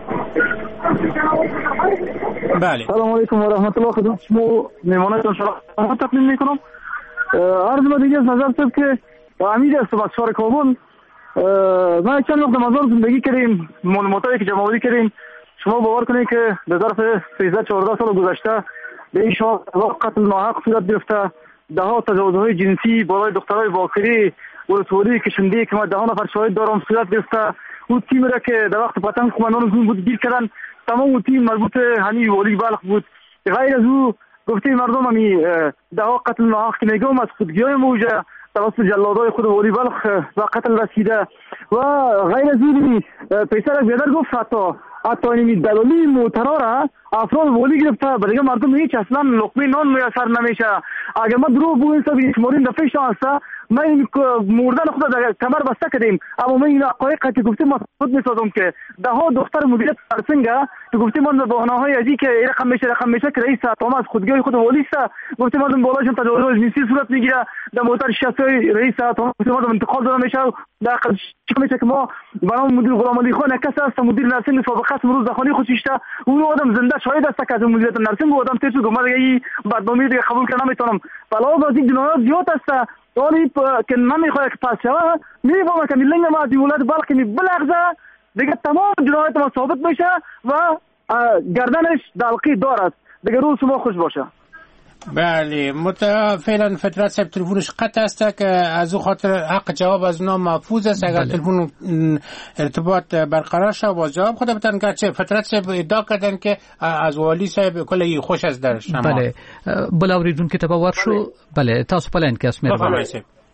بله سلام علیکم و رحمت الله. خدمت شما میمانتون سلام تقدیم میکنم. عرض به دیگه نظر است که امید است با شهر کابل ما چند وقت مزار زندگی کردیم، معلوماتی که جمع آوری کردیم. شما باور کنید که در ظرف 13-14 سال گذشته به این شهر قتل ناحق صورت گرفته، ده‌ها تجاوزهای جنسی بالای دخترای باکری و طوری کشنده که ما 10 نفر شاهد دارم صورت گرفته. اون تیم را که در وقت پتنگ قماندان زون بود گیر کردن، تمام تیم مربوط همی ولی بلخ بود. غیر از او گفته مردم همی 10 قتل ناحق که میگم از خودگیای موجه توسط جلادای خود ولی بلخ و قتل رسیده و غیر از این پیسر بیادر گفت حتی این دلالی موترا را افراد ولی گرفته. برای مردم هیچ اصلا لقمه نان میسر نمیشه. اگر ما دروغ بگویم شمارین دفعه شانسته ما این مردن خود در کمر بسته کردیم، اما من این حقایق که گفتیم ما خود میسازم که ده ها دختر مدیریت فرسنگه که گفتیم من بهانه‌های ازی که رقم میشه که رئیس اتم از خودگاه خود والیست، گفتیم من بالاشون تجاوز جنسی صورت میگیره، در موتر شخصی رئیس اتم گفتیم من انتقال داده میشه، در چه میشه که ما برای مدیر غلام علی خان کس است مدیر نرسنگ سابقه است روز دخانی خودشته اون آدم زنده شاهد است که از مدیریت نرسنگ آدم تیز گفت من دیگه بدنامی دیگه قبول کنم نمیتونم، علاوه از این جنایات زیاد است ولی که من میخوام که پس شوه میفهمم که ملنگ ما دی ولاد بلکه بلغزه دیگه تمام جنایات ما ثابت میشه و گردنش دلقی دار است دیگه. روز شما خوش باشه. بله فعلا فطرت صاحب تلفنش قطع است که از او خاطر حق جواب از اونا محفوظ است. اگر تلفن ارتباط برقرار شد باز جواب خود بتن که چه فطرت صاحب ادعا کردن که از والی صاحب کلی خوش از در شما. بله بلاوریدون که تبا ورشو. بله تاسو پلان کې اسمه بفرمایئ.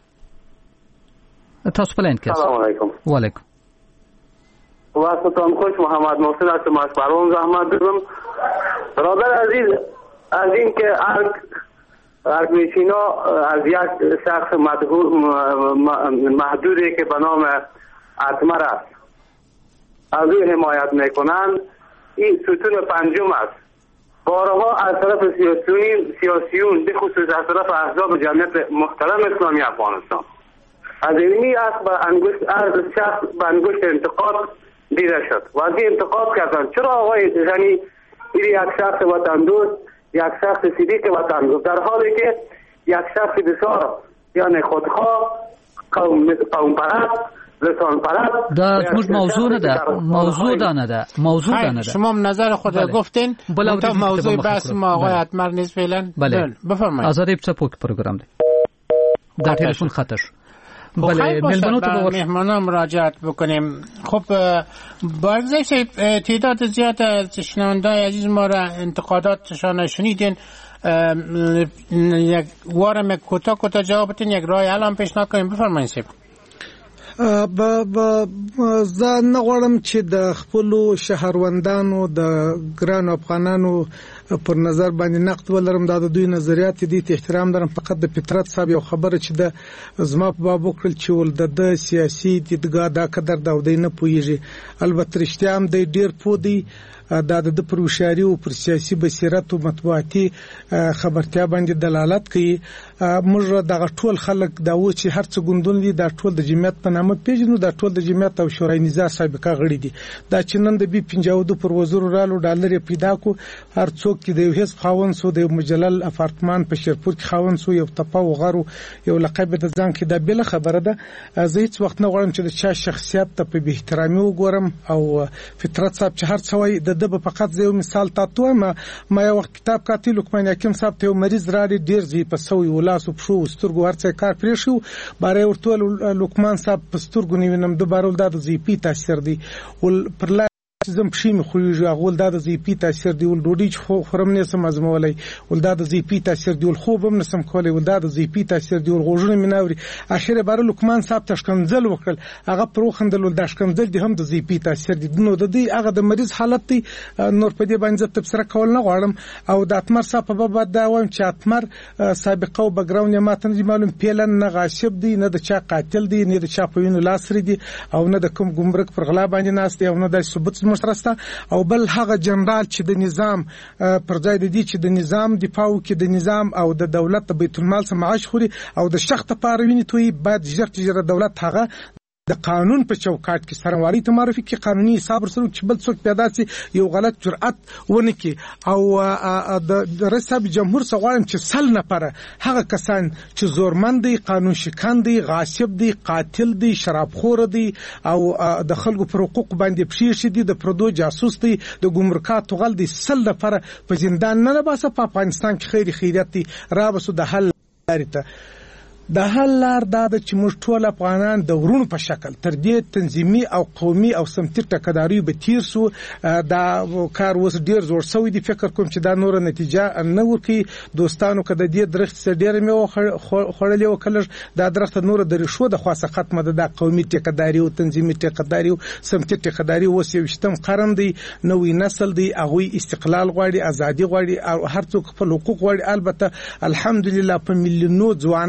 تاسو پلان کې. السلام علیکم. و علیکم. واسطان خوش محمد محسن هستم از فرون زحمت دارم. برادر عزیز از این که ارگمیشینا از یک شخص محدودی که به نام اتمر است از او حمایت میکنند، این ستون پنجم است. بارها از طرف سیاسیون به خصوص از طرف احزاب جمعیت محترم اسلامی افغانستان از علمی است به شخص به انگشت انتقاد دیده شد و از این انتقاد کردن چرا آقای زنی این یک شخص وطن دوست، یک شخص صدیق وطن دوست، در حالی که یک شخص بسیار یعنی خودخواه، قوم پرست، لسان پرست دا زموج موضوع نه ده شما نظر خود گفتین تا موضوع بحث ما آقای اتمر نیست فعلا. بفرمایید. آزادی پسپوک پروگرام ده در تلفن خطش. بله مهمانان مراجعت بکنیم. خب با افزایش تعداد زیاد از شنونده‌های عزیز ما را انتقاداتشان شنیدین، یک وارم کوتاه جواب بدین، یک راه حل پیشنهاد کنیم. بفرمایید. زه نه غواړم چې د خپلو شهروندانو د ګرانو افغانانو پر نظر باندې نقد ولرم. دا د دوی نظریات دي ته احترام لرم، فقط د فطرت صاحب یو خبره چې د زما په باب وکړل چې ول د سیاسي دیدګا دا قدر دا ودی نه پويږي. البته رښتیا هم د ډیر پودي دا د پروشاري او پر سیاسي بصیرت او مطبوعاتي خبرتیا باندې دلالت کوي. موږ دغه ټول خلک دا و چې هر څه ګوندون دي دا ټول د جمعیت په نامه پیژنو، دا ټول د جمعیت او شورای نظام سابقه غړي دي. دا چې نن د بي 52 پر وزیر رالو ډالر پیدا کو، هر څوک چې د یو هیڅ خاون سو د مجلل اپارتمان په شیرپور کې خاون سو یو تپا او غرو یو لقب د ځان کې د بل خبره ده. زه هیڅ وخت نه غواړم چې د چا شخصیت ته په احترامي وګورم او فطرت صاحب چې هر څه وایي د فقط یو مثال تاسو ما یو وخت کتاب کاتل لوکمان حکیم صاحب ته مریض را ډیر زی په سوی ولاسو پښو سترګو ورڅ کار پرې شو باره ورته لوکمان صاحب په سترګو نیونم د بارول د زی پی تاثیر دی ول پر زم پښیم خوږي غول د زی پی تاثیر دی ول ډوډۍ خورم نه سم ازمولای ول د زی پی تاثیر دی ول خوبم نه سم کولای ول د زی پی تاثیر دی ول غوژونه مناوري اخیره بار لوکمان صاحب تشکنځل وکړ هغه پروخندل ول داشکنځل دی هم د زی پی تاثیر دی نو د دې هغه د مریض حالت دی نور په دې باندې تفسیر کول نه غواړم. او د اتمر صاحب په باب دا وایم چې اتمر سابقه او بیکګراوند یې ماته نه معلوم، پیلن نه غاصب دی، نه د چا قاتل دی، نه د چا په وینو لاس ری دی، او نه د کوم ګمرک پر غلا باندې ناس دی، او نه د ثبوت مشرسته، او بل هغه جنرال چې د نظام پر ځای د دې چې د نظام دفاع وکړي، د نظام او د دولت د بیت المال څخه معاش خوري او د شخص لپاره ویني توي باید ژر دولت هغه د قانون په چوکاټ کې سرمایي ته معرفي کې قانوني حساب سره چې بل څوک پیدا سي یو غلط جرأت ونه کې. او د رئیس جمهور څنګه چې سل نفر هغه کسان چې زورمند دي، قانون شکن دي، غاصب دي، قاتل دي، شرابخور دي او د خلکو پر حقوق باندې پښې دي، د پردو جاسوس دي، د ګمرکات غل دي، سل نفر په زندان نه باسه. په افغانستان کې خیریت دي را بسو د حل لري. د حل لار دا چې موږ ټول افغانان د ورونو په شکل تر دې تنظیمي او قومي او سمتي ټکداري به تیر سو. دا کار اوس ډیر زوړ شوی دی، فکر کوم چې دا نور نتیجه نه ورکي. دوستانو کده دې درخت سره ډیر مې خړلې وکړل، دا درخت نور د رشوه د خاصه ختمه ده. د قومي ټکداري او تنظیمي ټکداري او سمتي ټکداري اوس یو شتم قرن دی، نوې نسل دی، هغه استقلال غواړي، ازادي غواړي او هر څوک خپل حقوق غواړي. البته الحمدلله په ملیونو ځوانان او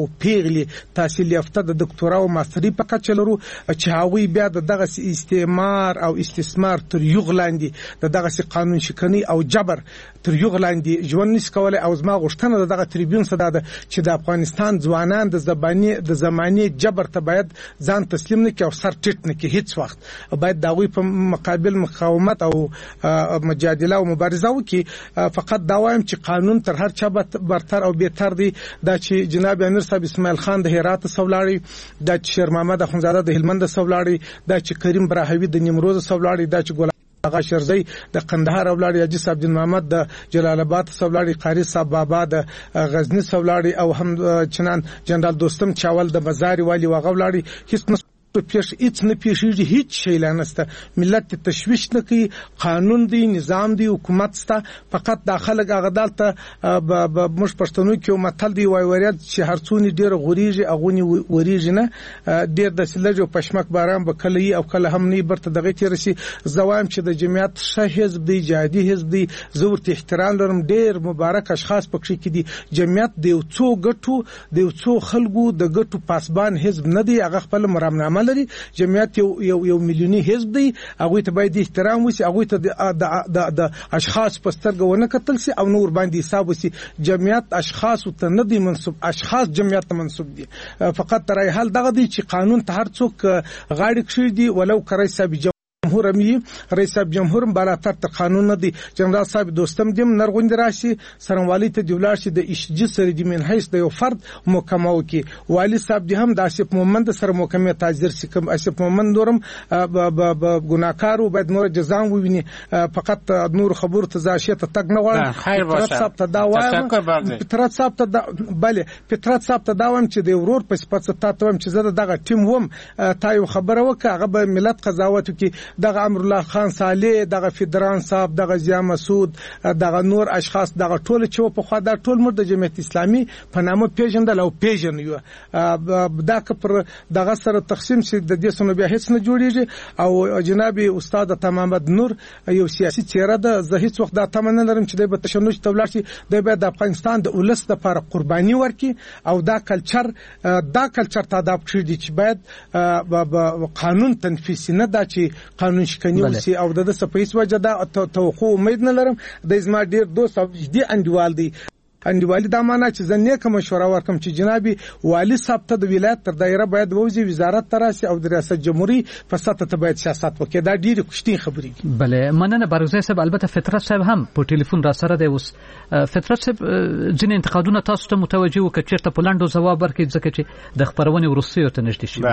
او پیغلي تحصیل یافته د دکتورا او ماستری په کچه لرو چې هغوی بیا دغه استعمار او استثمار تر یوغلاندي دغه قانون شکنی او جبر تر یوغلاندي ژوند نس کولای او زما غوښتنه دغه تریبیون صدا ده چې د افغانستان ځوانان د زماني جبر ته باید ځان تسلیم نه کړي او سر ټیټ نه کړي هیڅ وخت باید دغوی په مقابل مقاومت او مجادله او مبارزه وکړي. فقط دا وایم چې قانون تر هر چا برتر او بهتر دی. دا چې جناب امیر صاحب اسماعیل خان د هرات سولاړي، دا چې شیر محمد اخونزاده د هلمند سولاړي، دا چې کریم براهوی د نیمروز سولاړي، دا چې آغا شرزی د قندهار اولاړي، حاجی صاحب دین محمد د جلال آباد سولاړي، قاری صاحب بابا د غزنی سولاړي او هم چنان جنرال دوستم چاول د بازار والی وغولاړي. هیڅ پیش هیڅ نه پیښیږي، هیڅ شی لانسته. ملت تشویش نه کوي، قانون دی، نظام دی، حکومت سته. فقط د خلک هغه دلته موږ پښتنو کې یو متل دی وای وریاد چې هرڅونی ډیر غوریږي اغونی وریږي نه، ډیر د سلج او پښمک باران به کله او کله هم نه برته دغه تیرسي. زوایم چې د جمعیت شه حزب دی، جهادي حزب دی، زور ته احترام لرم، ډیر مبارک اشخاص پکې کې دي. جمعیت د یو څو ګټو د یو څو خلکو د ګټو پاسبان حزب نه دی، هغه خپل مرامنامه لري. جمعیت یو میلیونی حزب دی، هغه ته باید احترام وسی، هغه ته د اشخاص په سترګه ونه کتل سي او نور باندې حساب وسی. جمعیت اشخاص ته نه دی منسوب، اشخاص جمعیت ته منسوب دي. فقط ترای حال دغه دی چې قانون ته هر څوک غاړه کړی دی، ولو کرای صاحب جمهور امي رئیس صاحب جمهور بالاتر ته قانون نه دی. جنرال صاحب دوستم دیم نرغوند راشي سرنوالي ته دیولار شي د اشج سره د من حیث د یو فرد محکمه وکي. والی صاحب هم د اسف محمد سره محکمه تاجر سکم اسف محمد نورم ګناکارو باید نور جزا وویني. فقط نور خبر ته زاشه ته تګ نه غواړم. فطرت صاحب ته دا وایم، فطرت صاحب ته بله فطرت صاحب ته دا وایم چې د ورور په صفت ته وایم چې زه دغه ټیم وم تا یو خبره وکړه، هغه به ملت قضاوت وکي. دغه امر الله خان صالح، دغه فدران صاحب، دغه ضیا مسعود، دغه نور اشخاص، دغه ټول چې په خوا د ټول مرد جمعیت اسلامي په نامه پیژندل او پیژنو. دا کپر دغه سره تقسیم شي د دې سونو بیا هیڅ نه جوړیږي. او جناب استاد تمامد نور یو سیاسي چهره ده، زه هیڅ وخت دا تمنه لرم چې د بتشنج تولار شي د افغانستان د ولس لپاره قرباني ورکړي او دا کلچر تاداب کړي چې باید قانون تنفیذ نه دا چې قانون شکنی وسی او د سپیس وجه دا توقع امید نه لرم. د زما ډیر دوست او دې انډیوال دی انډیوالي دا معنا چې زه نیک مشوره ورکم چې جنابي والی صاحب ته د ولایت تر دایره باید ووزي، وزارت تراسي او د ریاست جمهوریت په سطح ته باید سیاست وکړي. دا ډیره کوشتي خبرې دي. بله مننه بارغزی صاحب. البته فطرت صاحب هم په ټلیفون را سره دی. اوس فطرت صاحب ځینې انتقادونه تاسو ته متوجه و که چیرته پلانډو جواب ورکړي ځکه چې د خبرونې ورسته ته نږدې شي.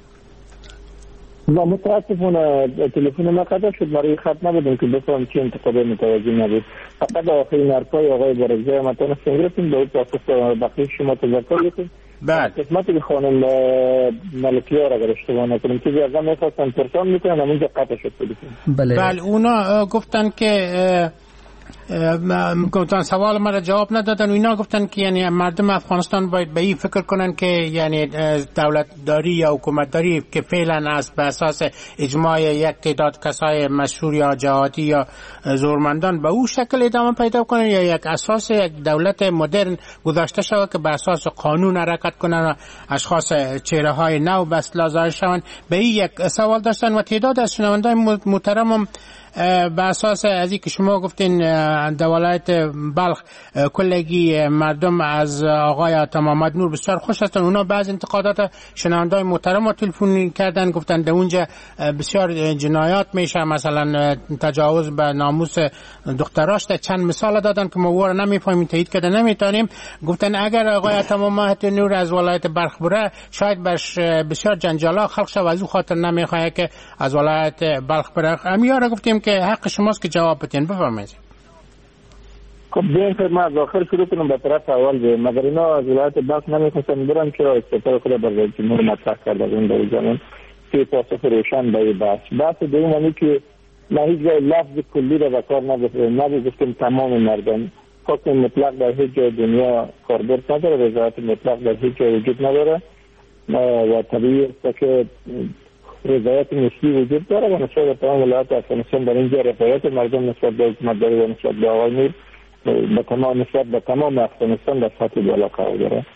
ما متاسفانه تلفن ما قطع شد، برای خط نبودم که بفهم چی انتقادات متوجه نبود. فقط آخرین حرفای آقای بارگزای ما تونستیم گرفتیم به پاسخ بقیه شما تذکر گرفتیم. قسمت که خانم ملکیار اگر اشتباه نکنیم چیزی از هم میخواستن پرسان میکنن همونجا قطع شد تلفن. بله اونا گفتن که گفتن سوال ما را جواب ندادن و اینا گفتن که یعنی مردم افغانستان باید به این فکر کنن که یعنی دولت داری یا حکومت داری که فعلا است به اساس اجماع یک تعداد کسای مشهور یا جهادی یا زورمندان به او شکل ادامه پیدا کنن یا یک اساس یک دولت مدرن گذاشته شود که به اساس قانون حرکت کنن و اشخاص چهره های نو به اصطلاح ظاهر شوند. به این یک سوال داشتن و تعداد از شنوندگان محترم به اساس از که شما گفتین در ولایت بلخ کلگی مردم از آقای تمامد نور بسیار خوش هستند. اونا بعض انتقادات شنوندگان محترم رو تلفن کردن، گفتن در اونجا بسیار جنایات میشه، مثلا تجاوز به ناموس دختراش. چند مثال دادن که ما وارد نمیفهمیم، تایید کرده نمیتونیم. گفتن اگر آقای تمامد نور از ولایت بلخ بره شاید بسیار جنجالا خلق شود، از او خاطر نمیخواد که از ولایت بلخ بره. امیاره گفتیم که حق شماست که جواب بدین. بفرمایید. خب بیاین خیلی ما از آخر شروع کنم به طرف اول به مگر اینا از ولایت بلخ نمیخواستن برن که استفاده خود بر رئیس جمهور مطرح کرده این در زمان که پاسخ روشن به بحث دوم اینه که ما هیچ جای لفظ کلی را به کار نگذاشتیم. تمام مردم حکم مطلق در هیچ جای دنیا کاربرد نداره، رضایت مطلق در هیچ جای وجود نداره و طبیعی است که رضایت نسبی وجود داره و نسبت به تمام ولایات افغانستان در اینجا رضایت مردم نسبت به حکومت داری و نسبت به آقای میر نسبت به تمام افغانستان در سطح بالا قرار داره.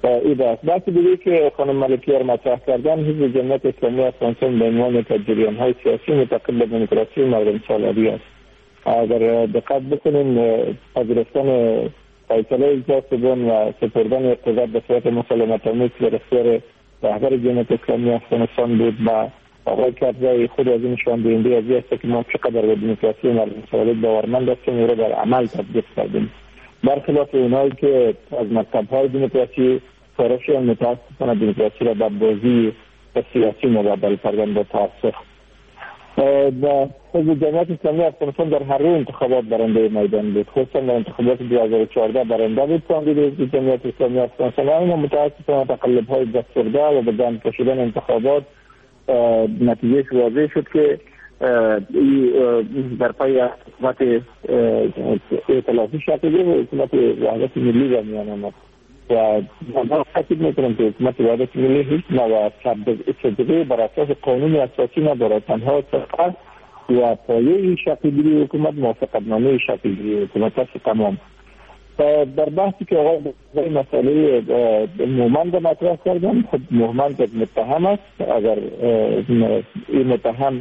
این است. بحث دیگه که خانم ملکیار مطرح کردن، حزب جمعیت اسلامی افغانستان به عنوان جریان‌های سیاسی متقل به دموکراسی مردم سالاری است. اگر دقت بکنیم پذیرفتن فیصله اجرا شدن و سپردن اقتدار به صورت مسالمت‌آمیز به اختیار رهبر جمعیت اسلامی افغانستان بود و آقای کرزی خود از این نشان دهنده از این است که ما چقدر به دموکراسی مردم سالاری باورمند هستیم و را در عمل تطبیق کردیم، برخلاف اونایی که از مکتب‌های دموکراسی خارج شدن متاسفانه دموکراسی را به بازی سیاسی مبدل کردن با تاسف. حزب جمعیت اسلامی افغانستان در هر انتخابات برنده میدان بود، خصوصا در انتخابات 2014 برنده بود کاندید حزب جمعیت اسلامی افغانستان، اما متاسفانه تقلب‌های دستورده و به دام کشیدن انتخابات نتیجه واضح شد که در پای حکومت ائتلافی شکل گرفت و حکومت وحدت ملی را میان آمد و من تاکید میکنم که حکومت وحدت ملی هیچ نوع صدقه بر اساس قانون اساسی ندارد، تنها صفحه و پایه شکل گیری حکومت موافقتنامه شکل گیری حکومت است تمام. در بحثی که آقای مسئله مومند مطرح کردن، خود مومند یک متهم است. اگر این متهم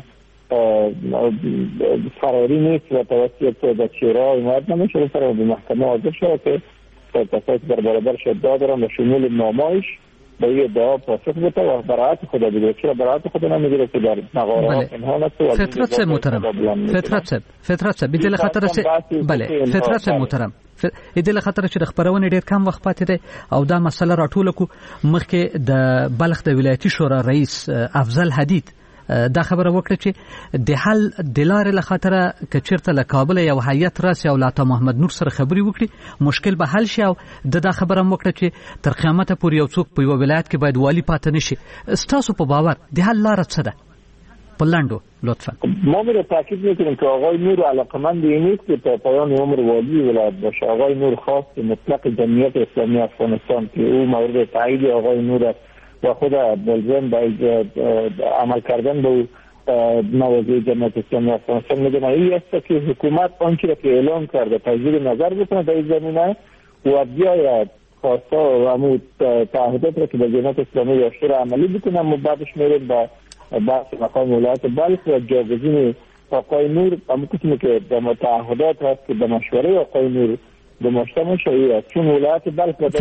فراری نیست و توسط دادگاه حمایت نمیشه و به محکمه حاضر شود که کسایی در برابرش ادعا دارن و شمول نامایش به این ادعا پاسخ بده و برایت خود بگیره، چرا برایت خود نمیگیره که در مقارنات پنهان است. فطرت صاحب محترم، فطرت صاحب دل خطر سه بله فطرت صاحب محترم دل خطر چې د خبرونه ډیر کم وخت پاتې دی او دا مسله راټوله کو مخکې د بلخ د ولایتي شورا رئیس افضل حدید دا خبره وکړه چې د حل د لارې له خاطره که چېرته له کابل یو هیئت راسي او له عطا محمد نور سره خبرې وکړي مشکل به حل شي او دا خبره هم وکړه چې تر قیامته پورې یو څوک په یوه ولایت کې باید والي پاتې نه شي. ستاسو په باور د حل لاره څه ده؟ په لنډو لطفا. ما می تاکید میکنیم که آقای نور علاقمند این نیست که تا پایان عمر والی ولایت باشه. آقای نور خواست مطلق جمعیت اسلامی افغانستان که او مورد تایید آقای نور است و خود ملزم به عمل کردن به موازی جمعیت اسلامی افغانستان میدونه. این است که حکومت آنچه را که اعلام کرده تجدید نظر بکنه در این زمینه و بیاید خواستا و تعهدات را که به جمعیت اسلامی داشته را عملی بکنه. ما بعدش میریم به بحث مقام ولایت بلخ و جاگزین آقای نور اما کسی که به تعهدات هست که به مشوره آقای نور به مجتمع شایی است، چون ولایت بلخ و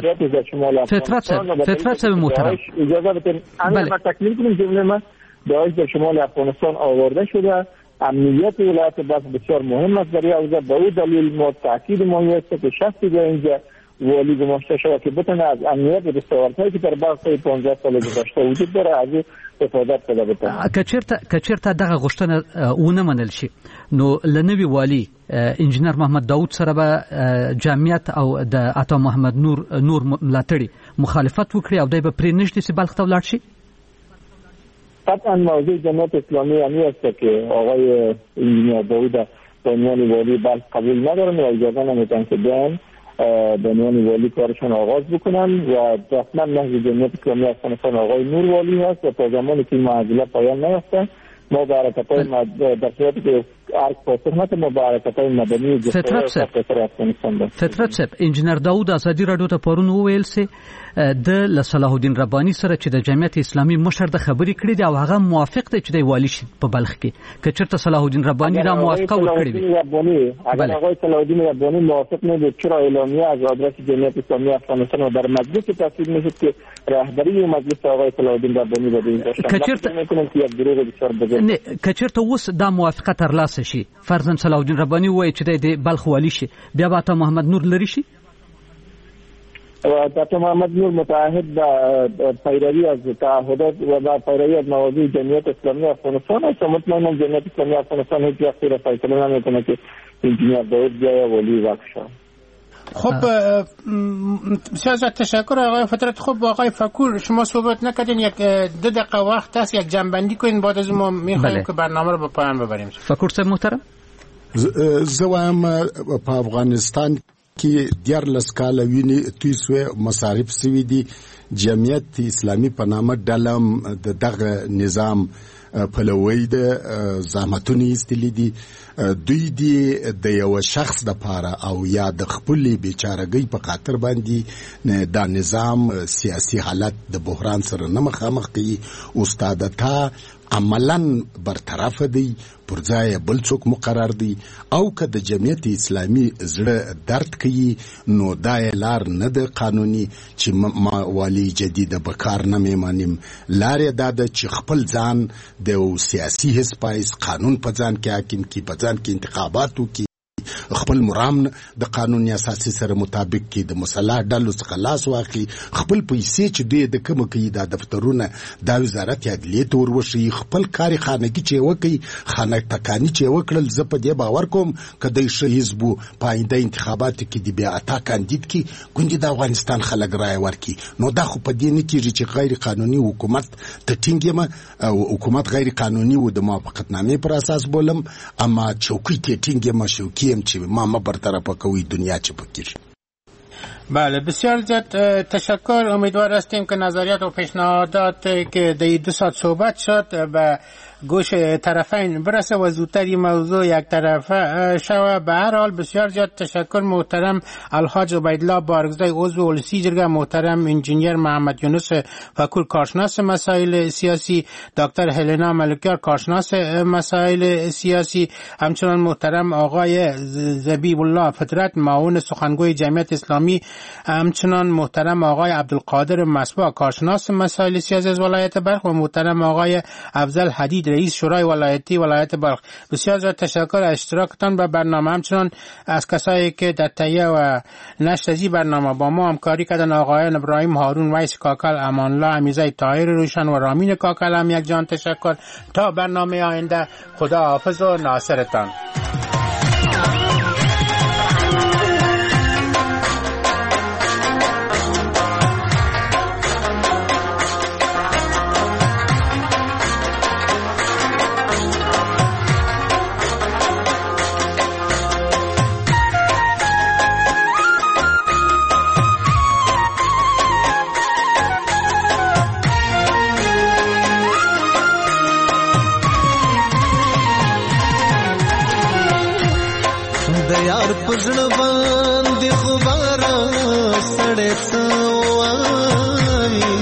فطرت صاحب محترم اجازه بتین اما تکمیل کنیم جمله من داعش در شمال افغانستان آورده شده. امنیت ولایت بلخ بسیار مهم است در این به او دلیل ما تاکید ما است که شخصی به اینجا والی گماشته شود که بتونه از امنیت و دستاوردهایی که در بلخ 15 سال گذشته وجود داره از استفاده کنه. بتونه که چیرته دغه غوښتنه ونه منل شي نو لنوی والی انجینر محمد داوود سره به جمعیت او د عطا محمد نور ملاتړي مخالفت وکړي او دای به پرې نشي چې بلخ ته ولاړ شي. قطعا موضوع جمعیت اسلامی همی است که آقای انجینر داوود به عنوان والی بلخ قبول ندارن و اجازه نمیدن که بیان به عنوان والی کارشون آغاز بکنن و رسما نهضت جمعیت اسلامی افغانستان آقای نور والی هست و تا زمانی که این معضله پایان نیافته ما به حرکت‌های در صورتی که ارگ پاسخ نده ما به حرکت‌های مدنی فطرت صاحب انجینر داوود ازادي رادیو ته پرون وویل سي د صلاح الدین ربانی سره چې د جمعیت اسلامي مشر د خبرې کړې دي او هغه موافق دی چې د والی شي په بلخ کې که چېرته صلاح الدین ربانی دا موافقه وکړي وي. اگر آقای صلاح الدین ربانی موافق نه بود چرا اعلامیه از آدرس جمعیت اسلامی افغانستان در مجلس تصویب میشد که رهبری مجلس آقای صلاح الدین ربانی بده این داشتن میکنم که یک دروغ بسیار بزرگ نه که چېرته اوس دا موافقه ترلاسه شي فرضاً صلاح الدین ربانی وایي چې د بلخ والی شي بیا به عطا محمد نور لري شي و عطا محمد نور متعهد به پیروی از تعهدات و به پیروی از مواضیع جمعیت اسلامی افغانستان است. مطمئنم جمعیت اسلامی افغانستان هیچ وقتی را فیصله نمیکنه که انجینر داوود بیاید والی وقت شد. خب بسیار زیاد تشکر آقای فطرت. خب آقای فکور شما صحبت نکردین، یک 2 دقیقه وقت هست یک جنبندی کنین بعد از ما میخوایم که برنامه رو به پایان ببریم. فکور صاحب محترم زه وایم په افغانستان کې 14 کاله وینې توی سوې مصارف سوي دي. جمعیت اسلامي په نامه ډله د دغه نظام پلوي د زحمتونو ایستلې دي دوی دی د یو شخص د پاره او یا د خپل بیچارهګۍ په خاطر باندې دا نظام سیاسي حالت د بحران سره نه مخامخ کوي استاد تا عملاً برطرف دی پرځای بل څوک مقرر دی او که د جمعیت اسلامي زړه درد کوي نو دا لار نه د قانوني چې والی جدید به کار نه میمانیم لار دا د چې خپل ځان د سیاسي حزب پایس قانون په ځان کې حاکم کی په ځان کې انتخاباتو کې خپل مرام د قانون اساسي سره مطابق کې د مصالح ډلو څخه لاس واخلي خپل پیسې چې دوی د کوم کوي د دفترونه د وزارت عدلیه تور وشي خپل کاری خانګي چې وکي خانه تکانی چې وکړل زه په دې باور کوم کدی حزب پاینده انتخابات کې دی بیا اتا کاندید کې ګوندې د افغانستان خلک رائے ورکي نو دا خو په دې نه کېږي چې غیر قانوني حکومت ته ټینګه حکومت غیر قانوني و د موافقتنامې پر اساس بولم اما چوکۍ ته ټینګه مشوکي چې ما برطرف کوي دنیا چه بکیر. بله بسیار زیاد تشکر. امیدوار هستیم که نظریات و پیشنهادات که در 2 ساعت صحبت شد به گوش طرفین برسه و زودتر این موضوع یک طرفه شوه. به هر حال بسیار زیاد تشکر. محترم الحاج عبیدالله بارگزای عضو اولسی جرگه، محترم انجینیر محمد یونس فکور کارشناس مسائل سیاسی، دکتر هلینا ملکیار کارشناس مسائل سیاسی، همچنان محترم آقای زبیب الله فطرت معاون سخنگوی جمعیت اسلامی، همچنان محترم آقای عبدالقادر مصباح کارشناس مسائل سیاسی از ولایت بلخ و محترم آقای افضل حدید رئیس شورای ولایتی ولایت بلخ. بسیار زیاد تشکر از اشتراکتان به برنامه. همچنان از کسایی که در تهیه و نشر این برنامه با ما همکاری کردن آقایان ابراهیم هارون، ویس کاکل، امانالله امیرزی، طاهر روشن و رامین کاکل هم یک جان تشکر. تا برنامه آینده خدا حافظ و ناصرتان. پزړ باندې خبره سړې څوای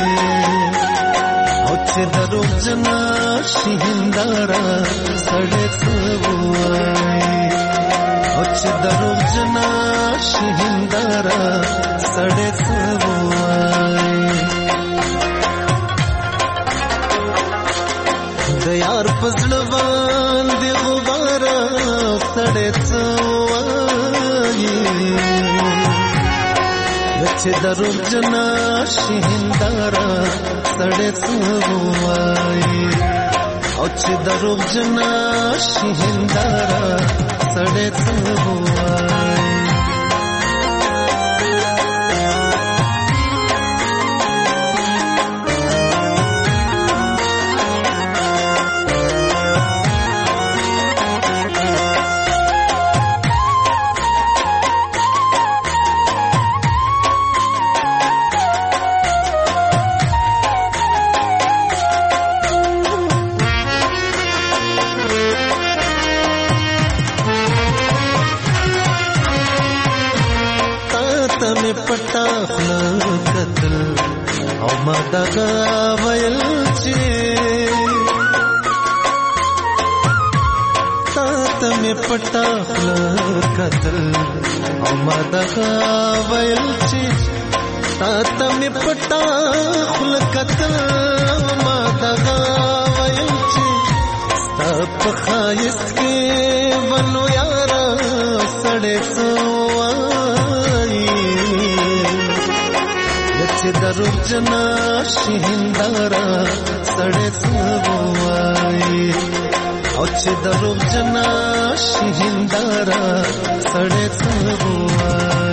او چې درو جنا شهندارا سړې څوای او چې درو جنا شهندارا سړې څوای د یار پزړ باندې خبره سړې چې دروغ جنا شهندارا سړې څوای او چې دروغ جنا شهندارا سړې څوای پټا خپل قتل او ما دغه ویل چې تا مې پټا خپل قتل او ما دغه ویل چې تا مې پټا خپل قتل او ما دغه ویل چې ستا په خایست کې ونو یارا سړې دروغ جنا شهندارا سړې څوای او چې دروغ جنا شهندارا سړې څوای